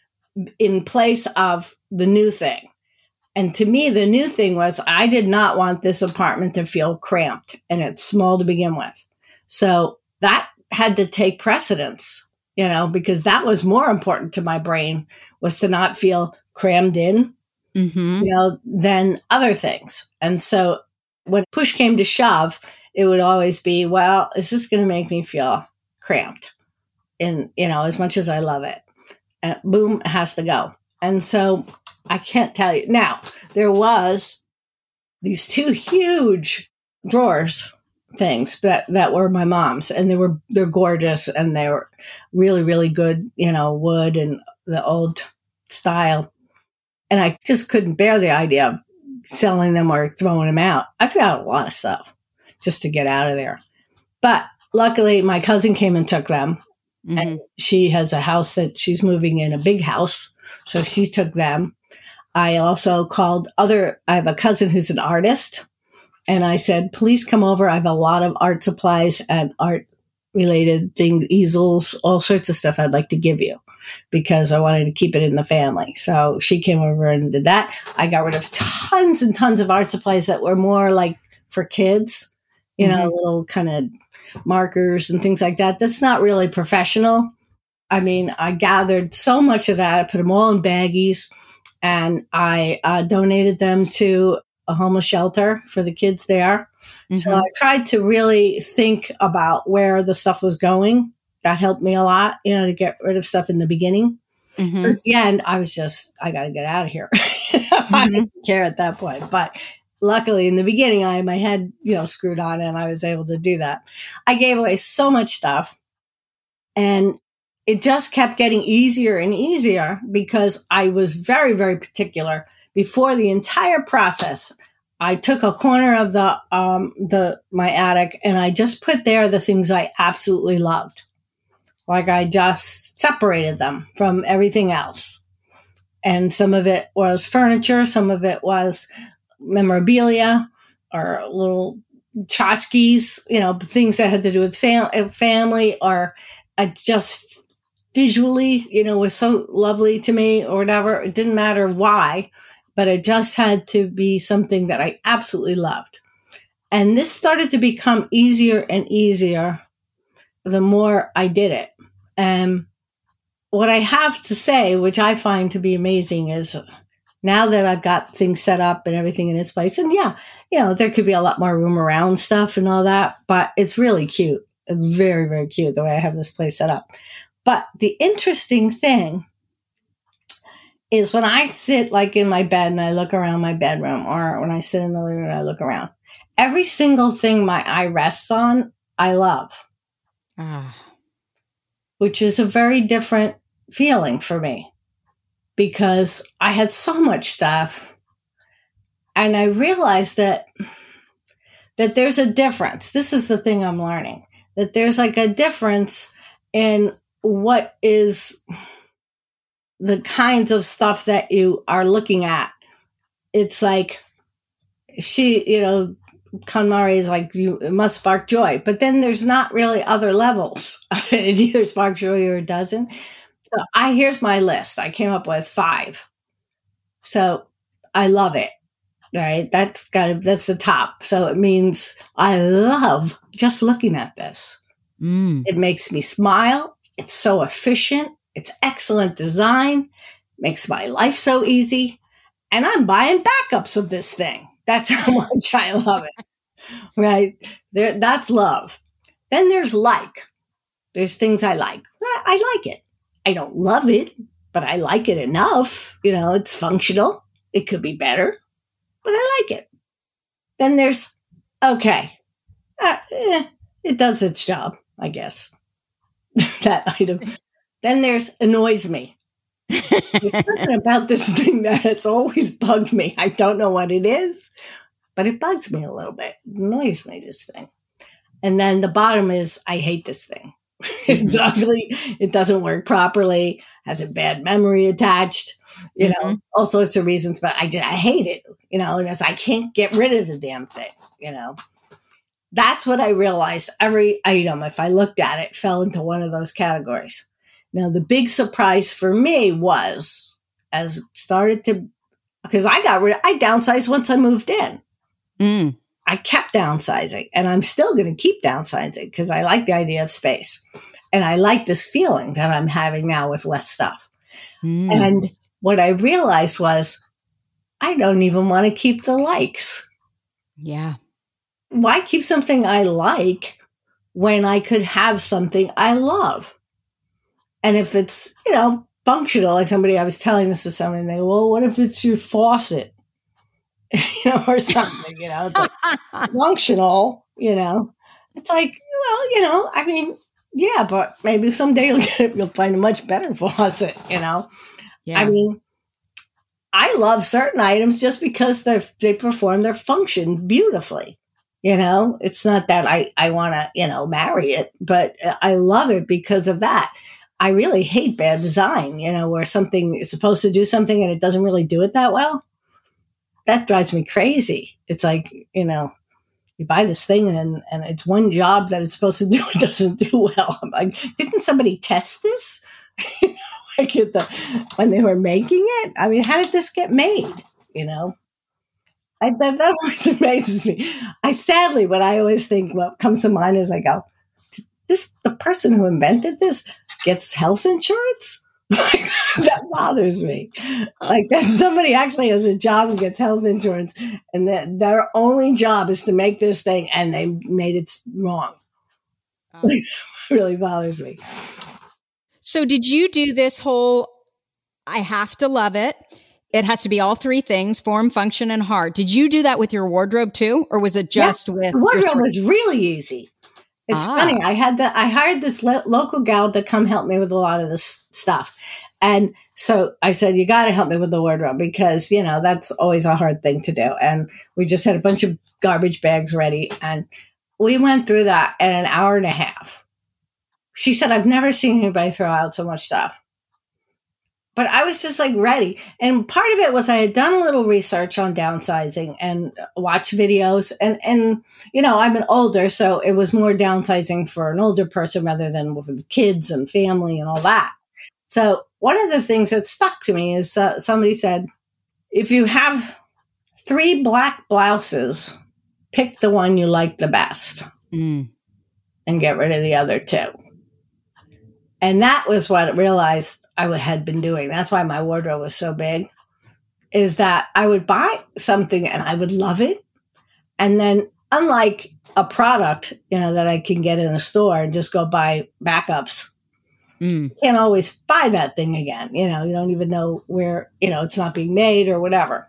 in place of the new thing. And to me, the new thing was I did not want this apartment to feel cramped, and it's small to begin with. So that had to take precedence, you know, because that was more important to my brain, was to not feel crammed in, mm-hmm. you know, than other things. And so when push came to shove, it would always be, well, is this going to make me feel cramped? And, you know, as much as I love it, and boom, it has to go. And so I can't tell you. Now, there was these two huge drawers things that, that were my mom's, and they were, they're gorgeous, and they were really, really good, you know, wood and the old style. And I just couldn't bear the idea of selling them or throwing them out. I threw out a lot of stuff just to get out of there. But luckily my cousin came and took them, mm-hmm. and she has a house that she's moving in, a big house. So she took them. I also called other, I have a cousin who's an artist. And I said, please come over. I have a lot of art supplies and art related things, easels, all sorts of stuff I'd like to give you, because I wanted to keep it in the family. So she came over and did that. I got rid of tons and tons of art supplies that were more like for kids, you know, Mm-hmm. little kind of markers and things like that. That's not really professional. I mean, I gathered so much of that. I put them all in baggies and I uh, donated them to a homeless shelter for the kids there. Mm-hmm. So I tried to really think about where the stuff was going. That helped me a lot, you know, to get rid of stuff in the beginning. Mm-hmm. Towards the end, I was just, I got to get out of here. I didn't care at that point. But luckily, in the beginning, I had my head, you know, screwed on and I was able to do that. I gave away so much stuff and it just kept getting easier and easier because I was very, very particular. Before the entire process, I took a corner of the, um, the, my attic and I just put there the things I absolutely loved. Like I just separated them from everything else. And some of it was furniture. Some of it was memorabilia or little tchotchkes, you know, things that had to do with fam- family or I just visually, you know, was so lovely to me or whatever. It didn't matter why, but it just had to be something that I absolutely loved. And this started to become easier and easier the more I did it. And what I have to say, which I find to be amazing, is now that I've got things set up and everything in its place, and yeah, you know, there could be a lot more room around stuff and all that, but it's really cute. It's very, very cute the way I have this place set up. But the interesting thing is when I sit like in my bed and I look around my bedroom or when I sit in the living room and I look around, every single thing my eye rests on, I love, Ah. which is a very different feeling for me because I had so much stuff and I realized that, that there's a difference. This is the thing I'm learning, that there's like a difference in what is the kinds of stuff that you are looking at. It's like she, you know, KonMari is like, you, it must spark joy, but then there's not really other levels. It either sparks joy or it doesn't. So I, here's my list. I came up with five. So I love it, right? That's got to, that's the top. So it means I love just looking at this. Mm. It makes me smile. It's so efficient. It's excellent design. Makes my life so easy. And I'm buying backups of this thing. That's how much I love it. Right? There, that's love. Then there's like. There's things I like. I like it. I don't love it, but I like it enough. You know, it's functional. It could be better, but I like it. Then there's, okay, uh, eh, it does its job, I guess. That item. Then there's annoys me. There's something about this thing that has always bugged me. I don't know what it is, but it bugs me a little bit. It annoys me, this thing. And then the bottom is, I hate this thing. It's ugly. It doesn't work properly. Has a bad memory attached. You know, mm-hmm. all sorts of reasons. But I just, I hate it. You know, and it's, I can't get rid of the damn thing. You know, that's what I realized. Every item, if I looked at it, fell into one of those categories. Now, the big surprise for me was, as it started to, because I got rid of, I downsized once I moved in. Mm. I kept downsizing, and I'm still going to keep downsizing because I like the idea of space. And I like this feeling that I'm having now with less stuff. Mm. And what I realized was, I don't even want to keep the likes. Yeah. Why keep something I like when I could have something I love? And if it's, you know, functional, like somebody, I was telling this to somebody, and they go, well, what if it's your faucet? You know, or something, you know, it's like functional, you know. It's like, well, you know, I mean, yeah, but maybe someday you'll get it, you'll find a much better faucet, you know. Yeah. I mean, I love certain items just because they they perform their function beautifully. You know, it's not that I, I want to, you know, marry it, but I love it because of that. I really hate bad design, you know, where something is supposed to do something and it doesn't really do it that well. That drives me crazy. It's like, you know, you buy this thing and and it's one job that it's supposed to do, it doesn't do well. I'm like, didn't somebody test this? You know, like at the, when they were making it? I mean, how did this get made? You know? I, that, that always amazes me. I sadly, what I always think, what comes to mind is I go, this, the person who invented this gets health insurance? Like, that bothers me. Like that somebody actually has a job and gets health insurance, and that their only job is to make this thing, and they made it wrong. Oh. Like, it really bothers me. So did you do this whole, I have to love it, it has to be all three things, form, function, and heart. Did you do that with your wardrobe too? Or was it just yeah, with... The wardrobe was really easy. It's ah. funny. I had the, I hired this lo- local gal to come help me with a lot of this stuff. And so I said, you got to help me with the wardrobe because, you know, that's always a hard thing to do. And we just had a bunch of garbage bags ready. And we went through that in an hour and a half. She said, I've never seen anybody throw out so much stuff. But I was just like ready. And part of it was I had done a little research on downsizing and watched videos. And, and, you know, I'm an older, so it was more downsizing for an older person rather than with kids and family and all that. So one of the things that stuck to me is uh, somebody said, if you have three black blouses, pick the one you like the best mm. and get rid of the other two. And that was what I realized I had been doing. That's why my wardrobe was so big, is that I would buy something and I would love it. And then unlike a product, you know, that I can get in a store and just go buy backups, mm. you can't always buy that thing again. You know, you don't even know where, you know, it's not being made or whatever.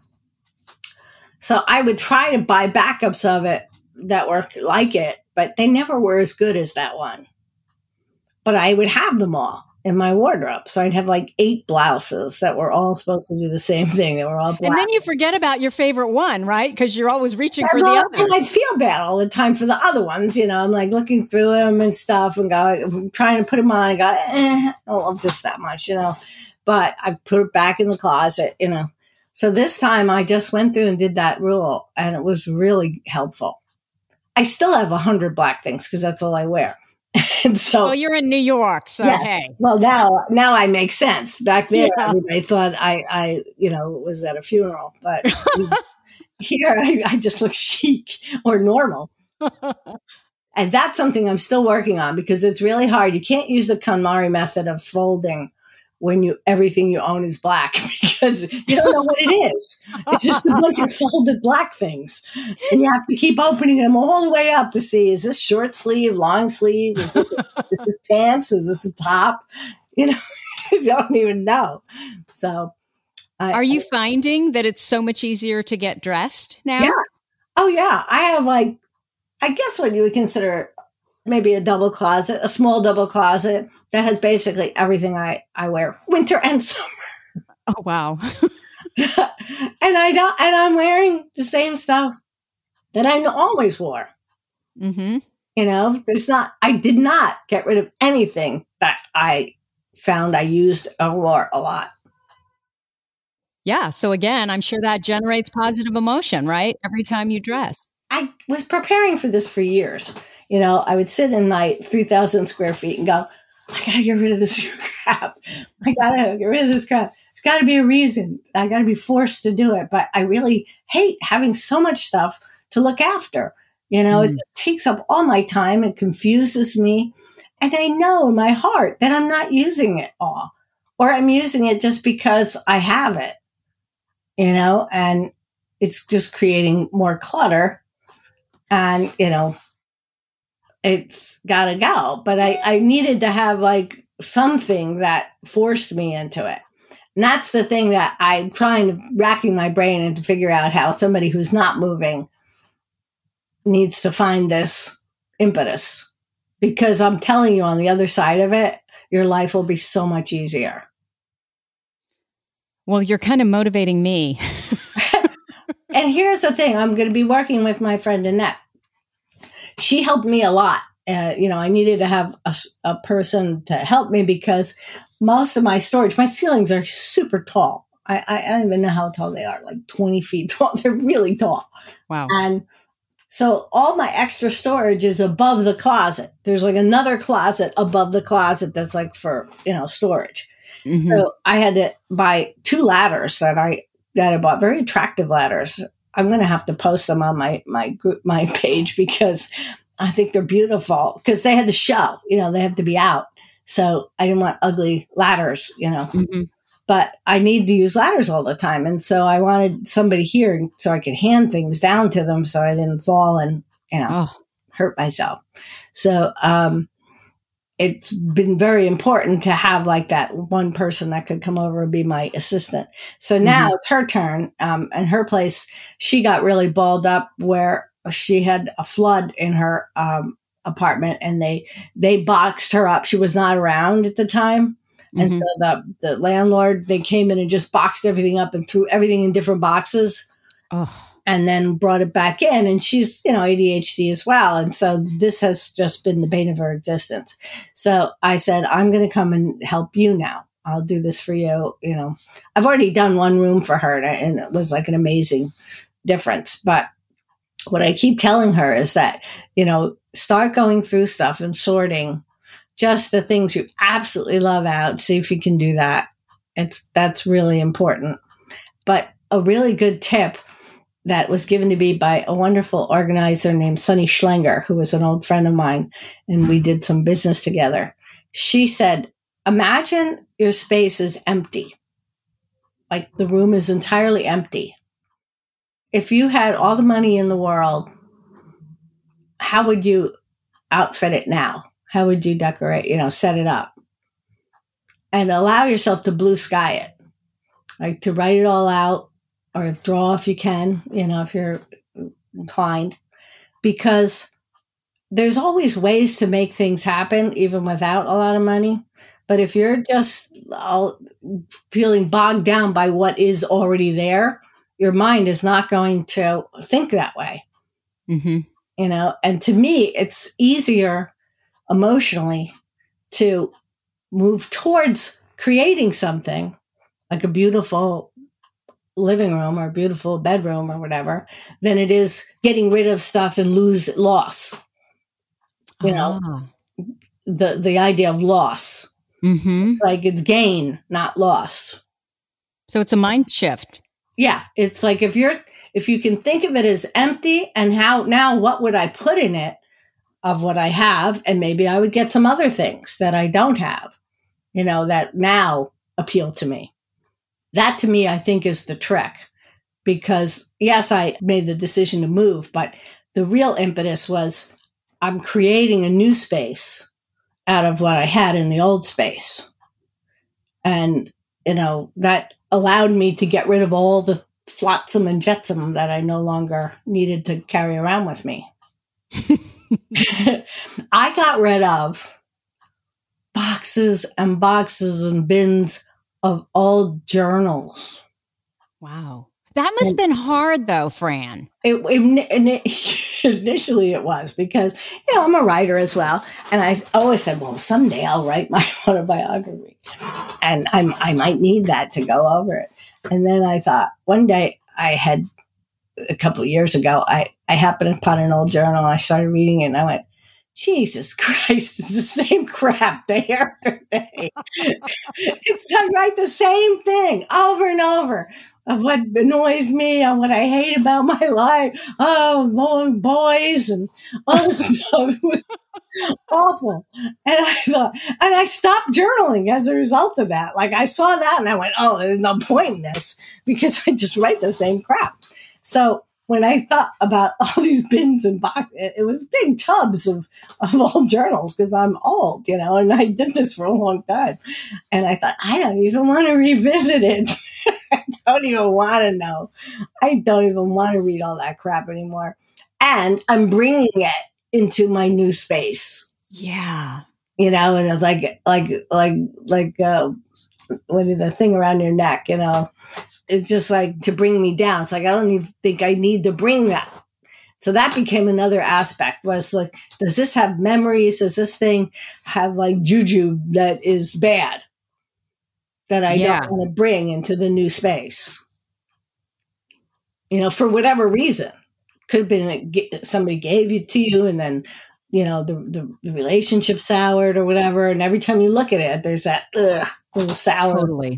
So I would try to buy backups of it that were like it, but they never were as good as that one. But I would have them all in my wardrobe. So I'd have like eight blouses that were all supposed to do the same thing. They were all black. And then you forget about your favorite one, right? Because you're always reaching for well, the other. And I feel bad all the time for the other ones. You know, I'm like looking through them and stuff and go, trying to put them on and go, eh, I don't love this that much, you know. But I put it back in the closet, you know. So this time I just went through and did that rule, and it was really helpful. I still have a hundred black things because that's all I wear. And so, well, you're in New York, so yes. Hey. Well, now, now I make sense. Back there, yeah. Everybody thought I, I, you know, was at a funeral, but here I, I just look chic or normal. And that's something I'm still working on because it's really hard. You can't use the KonMari method of folding when you everything you own is black because you don't know what it is. It's just a bunch of folded black things. And you have to keep opening them all the way up to see, is this short sleeve, long sleeve? Is this, is this pants? Is this a top? You know, you don't even know. So. I, Are you I, finding that it's so much easier to get dressed now? Yeah. Oh, yeah. I have like, I guess what you would consider maybe a double closet, a small double closet that has basically everything I, I wear, winter and summer. Oh, wow. and I don't, and I'm wearing the same stuff that I always wore. Mm-hmm. You know, there's not, I did not get rid of anything that I found I used or wore a lot. Yeah. So again, I'm sure that generates positive emotion, right? Every time you dress. I was preparing for this for years. You know, I would sit in my three thousand square feet and go, I got to get rid of this crap. I got to get rid of this crap. There's got to be a reason. I got to be forced to do it. But I really hate having so much stuff to look after. You know, mm. it just takes up all my time. It confuses me. And I know in my heart that I'm not using it all. Or I'm using it just because I have it. You know, and it's just creating more clutter. And, you know, it's got to go. But I, I needed to have like something that forced me into it. And that's the thing that I'm trying to, racking my brain and to figure out how somebody who's not moving needs to find this impetus. Because I'm telling you, on the other side of it, your life will be so much easier. Well, you're kind of motivating me. And here's the thing. I'm going to be working with my friend Annette. She helped me a lot. Uh, you know, I needed to have a, a person to help me because most of my storage, my ceilings are super tall. I, I, I don't even know how tall they are, like twenty feet tall. They're really tall. Wow. And so all my extra storage is above the closet. There's like another closet above the closet that's like for, you know, storage. Mm-hmm. So I had to buy two ladders that I, that I bought, very attractive ladders. I'm going to have to post them on my, my group, my page, because I think they're beautiful, because they had to show, you know, they have to be out. So I didn't want ugly ladders, you know, mm-hmm. but I need to use ladders all the time. And so I wanted somebody here so I could hand things down to them so I didn't fall and, you know, oh. hurt myself. So, um, it's been very important to have like that one person that could come over and be my assistant. So now mm-hmm. it's her turn. Um, and her place, she got really balled up where she had a flood in her, um, apartment, and they, they boxed her up. She was not around at the time. Mm-hmm. And so the, the landlord, they came in and just boxed everything up and threw everything in different boxes. Oh. And then brought it back in, and she's, you know, A D H D as well. And so this has just been the bane of her existence. So I said, I'm going to come and help you now. I'll do this for you. You know, I've already done one room for her, and it was like an amazing difference. But what I keep telling her is that, you know, start going through stuff and sorting just the things you absolutely love out. See if you can do that. It's, that's really important. But a really good tip that was given to me by a wonderful organizer named Sunny Schlenger, who was an old friend of mine, and we did some business together. She said, imagine your space is empty. Like the room is entirely empty. If you had all the money in the world, how would you outfit it now? How would you decorate, you know, set it up? And allow yourself to blue sky it, like to write it all out, or draw if you can, you know, if you're inclined, because there's always ways to make things happen, even without a lot of money. But if you're just all feeling bogged down by what is already there, your mind is not going to think that way, mm-hmm. you know. And to me, it's easier emotionally to move towards creating something like a beautiful living room or beautiful bedroom or whatever than it is getting rid of stuff and lose loss. You know, ah. the, the idea of loss, mm-hmm. like it's gain, not loss. So it's a mind shift. Yeah. It's like, if you're, if you can think of it as empty, and how now, what would I put in it of what I have? And maybe I would get some other things that I don't have, you know, that now appeal to me. That to me, I think, is the trick, because yes, I made the decision to move, but the real impetus was I'm creating a new space out of what I had in the old space. And, you know, that allowed me to get rid of all the flotsam and jetsam that I no longer needed to carry around with me. I got rid of boxes and boxes and bins of old journals. Wow. That must have been hard though, Fran. It, it, initially it was, because, you know, I'm a writer as well. And I always said, well, someday I'll write my autobiography. And I'm, I might need that to go over it. And then I thought, one day I had, a couple of years ago, I, I happened upon an old journal. I started reading it, and I went, Jesus Christ, it's the same crap day after day. It's, I write the same thing over and over of what annoys me and what I hate about my life. Oh, boys and all this stuff. It was awful. And I thought, and I stopped journaling as a result of that. Like, I saw that and I went, oh, there's no point in this, because I just write the same crap. So when I thought about all these bins and boxes, it was big tubs of, of old journals, because I'm old, you know, and I did this for a long time. And I thought, I don't even want to revisit it. I don't even want to know. I don't even want to read all that crap anymore. And I'm bringing it into my new space. Yeah. You know, and it's like, like, like, like, uh, what is the thing around your neck, you know? It's just like to bring me down. It's like, I don't even think I need to bring that. So that became another aspect, was like, does this have memories? Does this thing have like juju that is bad that I yeah. don't want to bring into the new space? You know, for whatever reason. Could have been a, somebody gave it to you, and then, you know, the, the, the relationship soured or whatever. And every time you look at it, there's that ugh, little sour totally.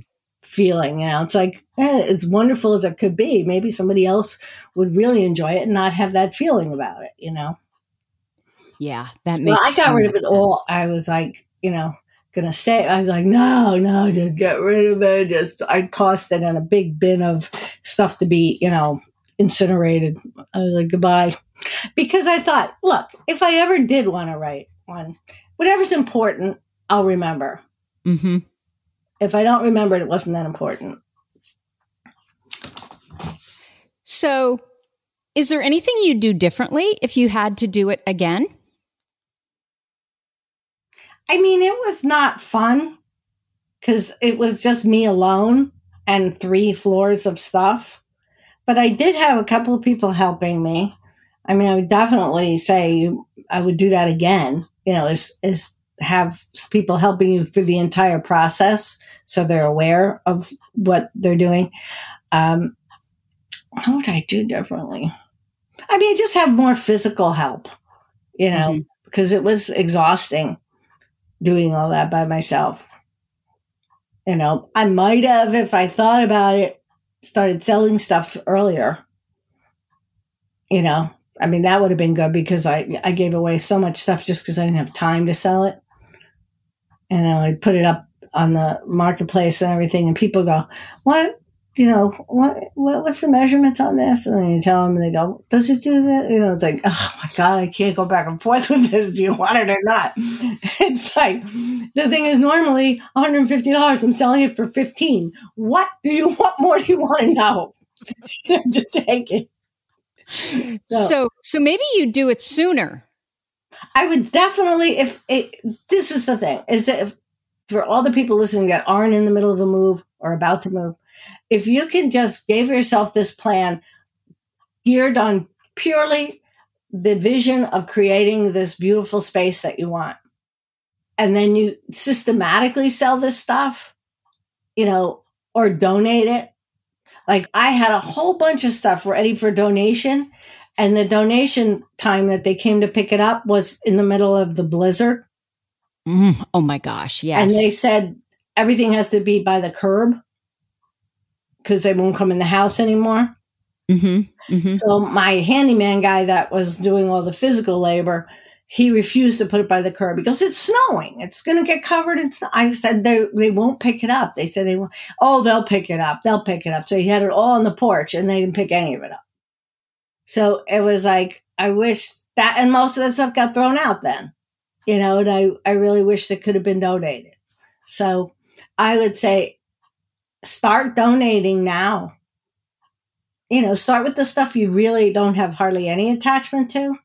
feeling. You know, it's like, eh, as wonderful as it could be, maybe somebody else would really enjoy it and not have that feeling about it, you know? Yeah, that So makes I got so rid of much it all. sense. I was like, you know, gonna say, I was like, no, no, just get rid of it. Just, I tossed it in a big bin of stuff to be, you know, incinerated. I was like, goodbye. Because I thought, look, if I ever did want to write one, whatever's important, I'll remember. Mm-hmm. If I don't remember it, it wasn't that important. So is there anything you'd do differently if you had to do it again? I mean, it was not fun because it was just me alone and three floors of stuff. But I did have a couple of people helping me. I mean, I would definitely say I would do that again, you know, is, is have people helping you through the entire process so they're aware of what they're doing. Um, what would I do differently? I mean, just have more physical help, you know, mm-hmm. because it was exhausting doing all that by myself. You know, I might have, if I thought about it, started selling stuff earlier. You know, I mean, that would have been good because I, I gave away so much stuff just because I didn't have time to sell it. And I'd put it up on the marketplace and everything, and people go, what? You know, what, what, what's the measurements on this? And then you tell them and they go, does it do that? You know, it's like, oh my God, I can't go back and forth with this. Do you want it or not? It's like, the thing is normally one hundred fifty dollars. I'm selling it for fifteen. What do you want more? Do you want to know? Just take it. So, so, so maybe you do it sooner. I would definitely, if it, this is the thing, is that if, for all the people listening that aren't in the middle of a move or about to move, if you can just give yourself this plan geared on purely the vision of creating this beautiful space that you want, and then you systematically sell this stuff, you know, or donate it. Like I had a whole bunch of stuff ready for donation, and the donation time that they came to pick it up was in the middle of the blizzard. Mm, oh my gosh, yes. And they said everything has to be by the curb because they won't come in the house anymore. Mm-hmm, mm-hmm. So my handyman guy that was doing all the physical labor, he refused to put it by the curb because it's snowing. It's going to get covered in snow. I said they they won't pick it up. They said they won't. Oh, they'll pick it up. They'll pick it up. So he had it all on the porch, and they didn't pick any of it up. So it was like, I wish that, and most of that stuff got thrown out then, you know, and I, I really wish it could have been donated. So I would say, start donating now. You know, start with the stuff you really don't have hardly any attachment to.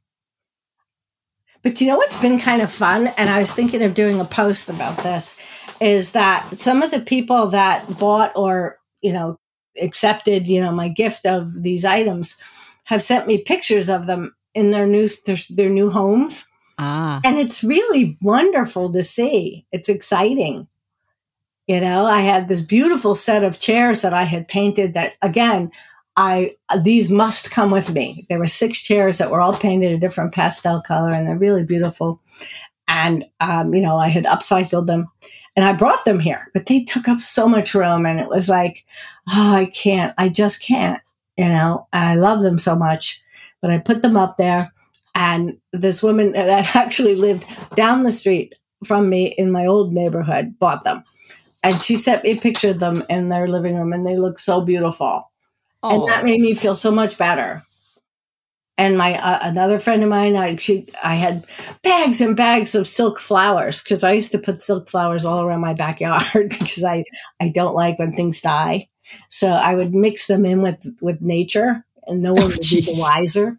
But you know what's been kind of fun, and I was thinking of doing a post about this, is that some of the people that bought or, you know, accepted, you know, my gift of these items have sent me pictures of them in their new, their, their new homes. Ah. And it's really wonderful to see. It's exciting. You know, I had this beautiful set of chairs that I had painted that, again, I, these must come with me. There were six chairs that were all painted a different pastel color, and they're really beautiful. And, um, you know, I had upcycled them and I brought them here, but they took up so much room. And it was like, oh, I can't, I just can't, you know, and I love them so much, but I put them up there. And this woman that actually lived down the street from me in my old neighborhood bought them. And she sent me a picture of them in their living room, and they look so beautiful. Oh. And that made me feel so much better. And my uh, another friend of mine, I she I had bags and bags of silk flowers because I used to put silk flowers all around my backyard because I, I don't like when things die. So I would mix them in with, with nature, and no one oh, would geez. be the wiser.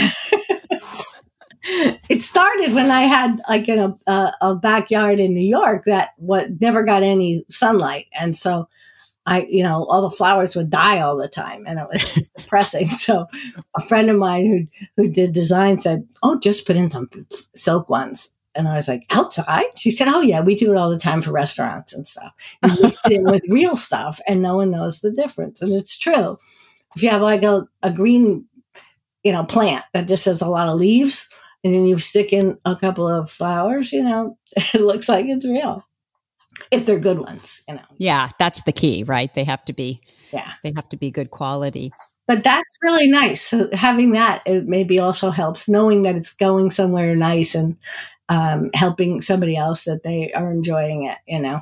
It started when I had like in a, a, a backyard in New York that what never got any sunlight, and so I, you know, all the flowers would die all the time, and it was depressing. So a friend of mine who who did design said, "Oh, just put in some silk ones." And I was like, "Outside?" She said, "Oh yeah, we do it all the time for restaurants and stuff. You mix it in with real stuff, and no one knows the difference." And it's true. If you have like a, a green, you know, plant that just has a lot of leaves, and then you stick in a couple of flowers, you know, it looks like it's real. if they're good ones, you know. Yeah, that's the key, right? They have to be, yeah, they have to be good quality. But that's really nice. So having that, it maybe also helps knowing that it's going somewhere nice and um, helping somebody else that they are enjoying it, you know?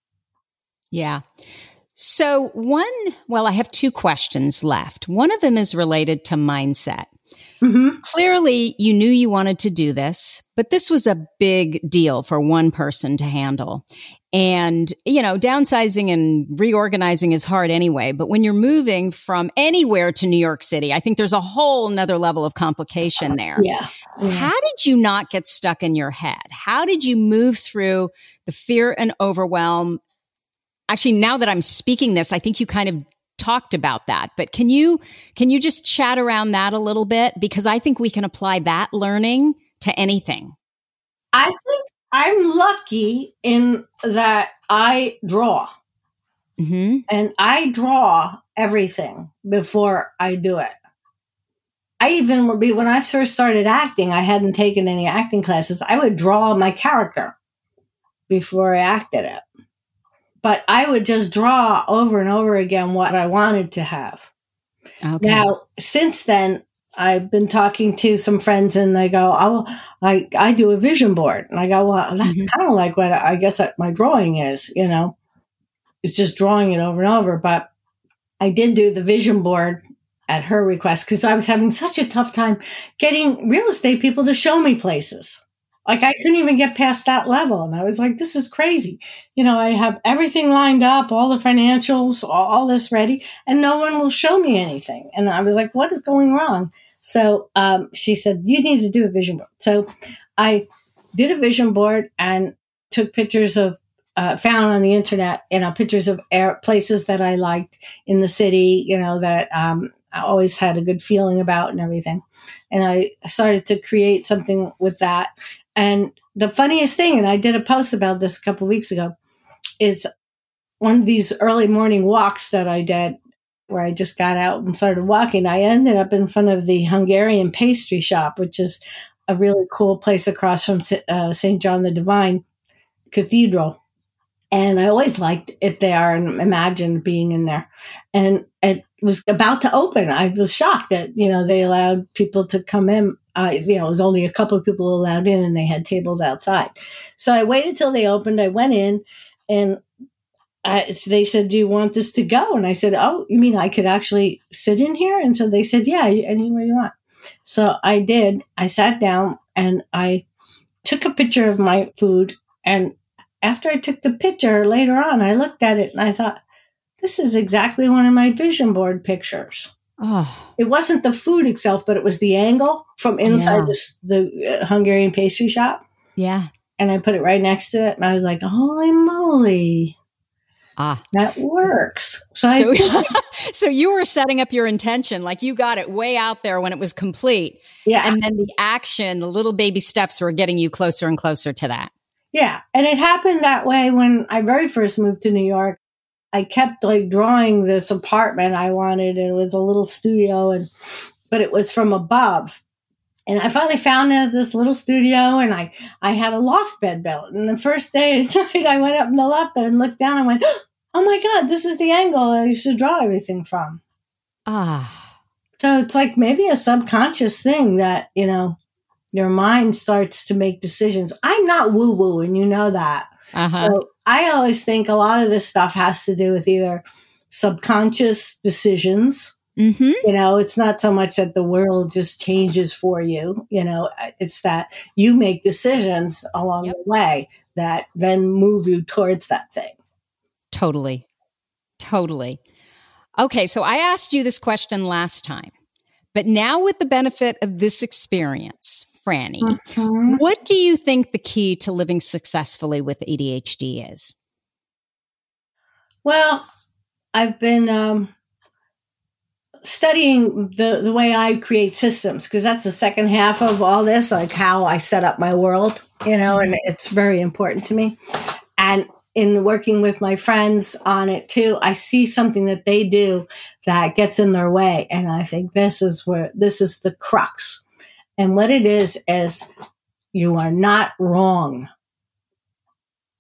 Yeah. So one, well, I have two questions left. One of them is related to mindset. Mm-hmm. Clearly, you knew you wanted to do this, but this was a big deal for one person to handle. And, you know, downsizing and reorganizing is hard anyway. But when you're moving from anywhere to New York City, I think there's a whole nother level of complication there. Yeah. yeah. How did you not get stuck in your head? How did you move through the fear and overwhelm? Actually, now that I'm speaking this, I think you kind of talked about that, but can you, can you just chat around that a little bit? Because I think we can apply that learning to anything. I think I'm lucky in that I draw mm-hmm. and I draw everything before I do it. I even would be, when I first started acting, I hadn't taken any acting classes. I would draw my character before I acted it. But I would just draw over and over again what I wanted to have. Okay. Now, since then, I've been talking to some friends and they go, oh, I, I do a vision board. And I go, well, that's mm-hmm. kind of like what I guess my drawing is, you know, it's just drawing it over and over. But I did do the vision board at her request because I was having such a tough time getting real estate people to show me places. Like I couldn't even get past that level. And I was like, this is crazy. You know, I have everything lined up, all the financials, all this ready, and no one will show me anything. And I was like, what is going wrong? So um, she said, you need to do a vision board. So I did a vision board and took pictures of, uh, found on the internet, you know, pictures of air, places that I liked in the city, you know, that um, I always had a good feeling about and everything. And I started to create something with that. And the funniest thing, and I did a post about this a couple of weeks ago, is one of these early morning walks that I did where I just got out and started walking. I ended up in front of the Hungarian pastry shop, which is a really cool place across from uh, Saint John the Divine Cathedral. And I always liked it there and imagined being in there. And it was about to open. I was shocked that, you know, they allowed people to come in. Uh, you know, it was only a couple of people allowed in and they had tables outside. So I waited till they opened. I went in and I, they said, do you want this to go? And I said, oh, you mean I could actually sit in here? And so they said, yeah, anywhere you want. So I did. I sat down and I took a picture of my food. And after I took the picture later on, I looked at it and I thought, this is exactly one of my vision board pictures. Oh. It wasn't the food itself, but it was the angle from inside yeah. this, the uh, Hungarian pastry shop. Yeah. And I put it right next to it. And I was like, holy moly. Ah, that works. So, so, I so you were setting up your intention, like you got it way out there when it was complete. Yeah. And then the action, the little baby steps were getting you closer and closer to that. Yeah. And it happened that way when I very first moved to New York. I kept like drawing this apartment I wanted. It was a little studio, and but it was from above. And I finally found this little studio, and I, I had a loft bed built. And the first day at night, I went up in the loft bed and looked down and went, oh my God, this is the angle I used to draw everything from. Ah. So it's like maybe a subconscious thing that, you know, your mind starts to make decisions. I'm not woo-woo, and you know that. Uh-huh. So I always think a lot of this stuff has to do with either subconscious decisions. Mm-hmm. You know, it's not so much that the world just changes for you. You know, it's that you make decisions along yep. the way that then move you towards that thing. Totally. Totally. Okay. So I asked you this question last time, but now with the benefit of this experience, Franny, mm-hmm. what do you think the key to living successfully with A D H D is? Well, I've been um, studying the, the way I create systems, because that's the second half of all this, like how I set up my world, you know, and it's very important to me. And in working with my friends on it too, I see something that they do that gets in their way. And I think this is where, this is the crux. And what it is, is you are not wrong.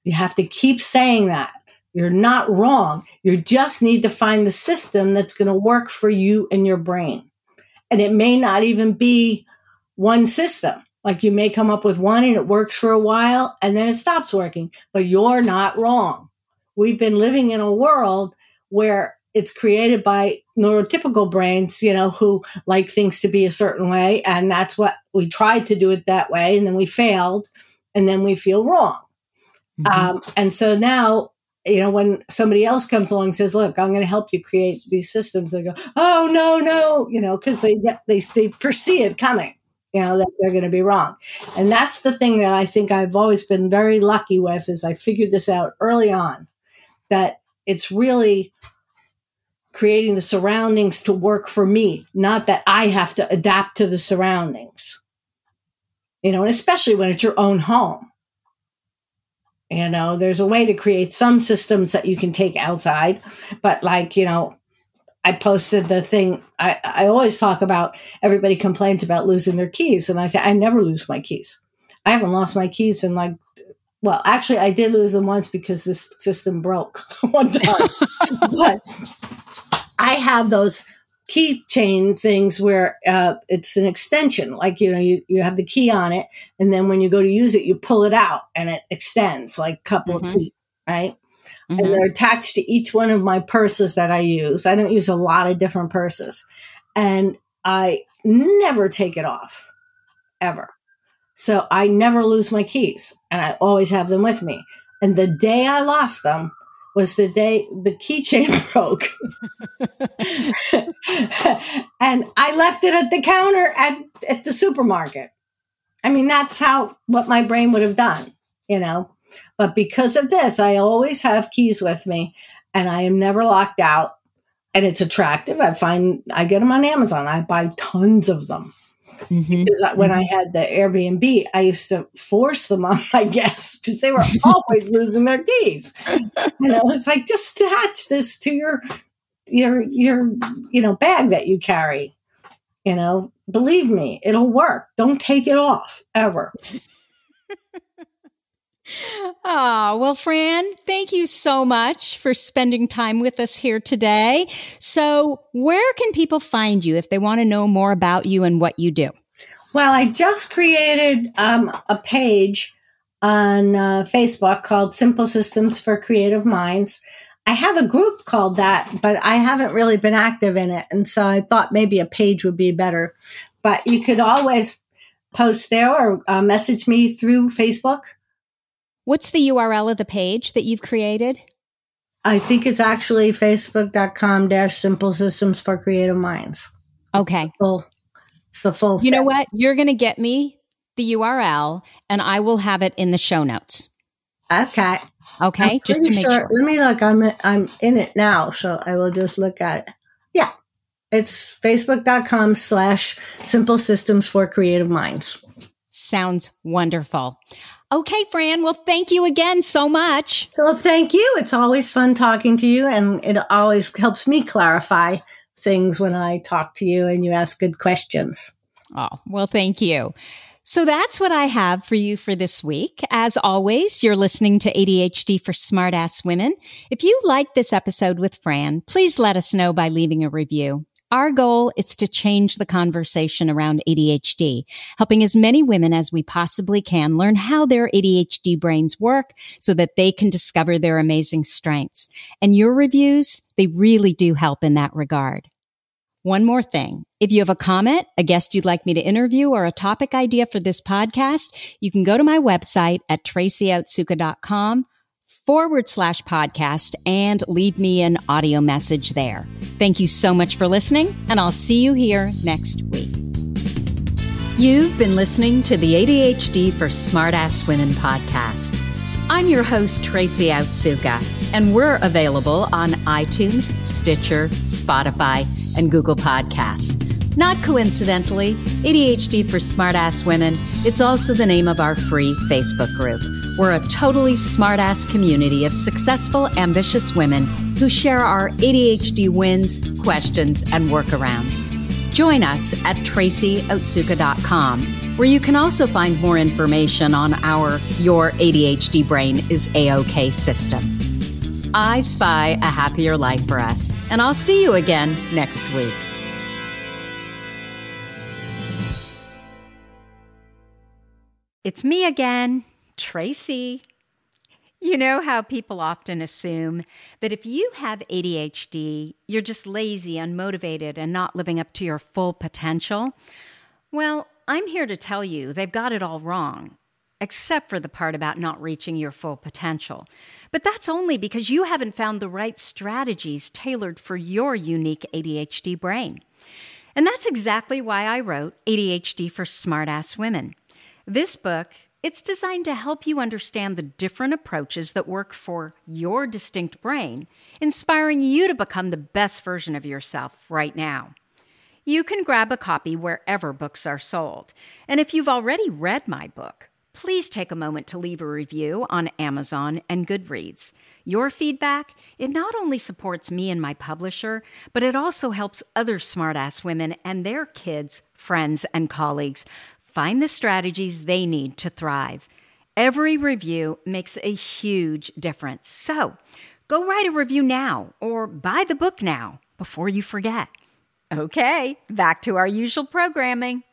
You have to keep saying that. You're not wrong. You just need to find the system that's going to work for you and your brain. And it may not even be one system. Like you may come up with one and it works for a while and then it stops working, but you're not wrong. We've been living in a world where it's created by neurotypical brains, you know, who like things to be a certain way. And that's what we tried to do it that way. And then we failed and then we feel wrong. Mm-hmm. Um, and so now, you know, when somebody else comes along and says, look, I'm going to help you create these systems, they go, oh, no, no, you know, because they, they, they foresee it coming, you know, that they're going to be wrong. And that's the thing that I think I've always been very lucky with is I figured this out early on, that it's really creating the surroundings to work for me, not that I have to adapt to the surroundings, you know, and especially when it's your own home. You know, there's a way to create some systems that you can take outside, but like, you know, I posted the thing. I, I always talk about everybody complains about losing their keys. And I say, I never lose my keys. I haven't lost my keys in like, well, actually I did lose them once because this system broke one time, but I have those keychain things where uh, it's an extension, like, you know, you, you have the key on it. And then when you go to use it, you pull it out and it extends like a couple mm-hmm. of feet, right? Mm-hmm. And they're attached to each one of my purses that I use. I don't use a lot of different purses. And I never take it off, ever. So I never lose my keys and I always have them with me. And the day I lost them was the day the keychain broke. And I left it at the counter at, at the supermarket. I mean, that's how, what my brain would have done, you know. But because of this, I always have keys with me and I am never locked out. And it's attractive. I find, I get them on Amazon. I buy tons of them. Mm-hmm. Because I, when mm-hmm. I had the Airbnb, I used to force them on my guests because they were always losing their keys. You know, it's like, just attach this to your, your, your, you know, bag that you carry. You know, believe me, it'll work. Don't take it off ever. Oh, well, Fran, thank you so much for spending time with us here today. So where can people find you if they want to know more about you and what you do? Well, I just created um, a page on uh, Facebook called Simple Systems for Creative Minds. I have a group called that, but I haven't really been active in it. And so I thought maybe a page would be better. But you could always post there or uh, message me through Facebook. What's the U R L of the page that you've created? I think it's actually facebook.com dash simple systems for creative minds. Okay. It's the full, it's the full You thing. know what? You're going to get me the U R L and I will have it in the show notes. Okay. Okay. I'm just to make sure, sure. Let me look. I'm, I'm in it now, so I will just look at it. Yeah. It's facebook.com slash simple systems for creative minds. Sounds wonderful. Okay, Fran. Well, thank you again so much. Well, thank you. It's always fun talking to you, and it always helps me clarify things when I talk to you and you ask good questions. Oh, well, thank you. So that's what I have for you for this week. As always, you're listening to A D H D for Smartass Women. If you liked this episode with Fran, please let us know by leaving a review. Our goal is to change the conversation around A D H D, helping as many women as we possibly can learn how their A D H D brains work so that they can discover their amazing strengths. And your reviews, they really do help in that regard. One more thing. If you have a comment, a guest you'd like me to interview, or a topic idea for this podcast, you can go to my website at tracyotsuka.com forward slash podcast and leave me an audio message there. Thank you so much for listening, and I'll see you here next week. You've been listening to the A D H D for Smartass Women podcast. I'm your host, Tracy Otsuka, and we're available on iTunes, Stitcher, Spotify, and Google Podcasts. Not coincidentally, A D H D for Smartass Women, it's also the name of our free Facebook group. We're a totally smartass community of successful, ambitious women who share our A D H D wins, questions, and workarounds. Join us at tracy otsuka dot com where you can also find more information on our Your A D H D Brain is A-OK system. I spy a happier life for us, and I'll see you again next week. It's me again, Tracy. You know how people often assume that if you have A D H D, you're just lazy, unmotivated, and not living up to your full potential? Well, I'm here to tell you they've got it all wrong, except for the part about not reaching your full potential. But that's only because you haven't found the right strategies tailored for your unique A D H D brain. And that's exactly why I wrote A D H D for Smartass Women. This book, it's designed to help you understand the different approaches that work for your distinct brain, inspiring you to become the best version of yourself right now. You can grab a copy wherever books are sold. And if you've already read my book, please take a moment to leave a review on Amazon and Goodreads. Your feedback, it not only supports me and my publisher, but it also helps other smartass women and their kids, friends, and colleagues find the strategies they need to thrive. Every review makes a huge difference. So go write a review now or buy the book now before you forget. Okay, back to our usual programming.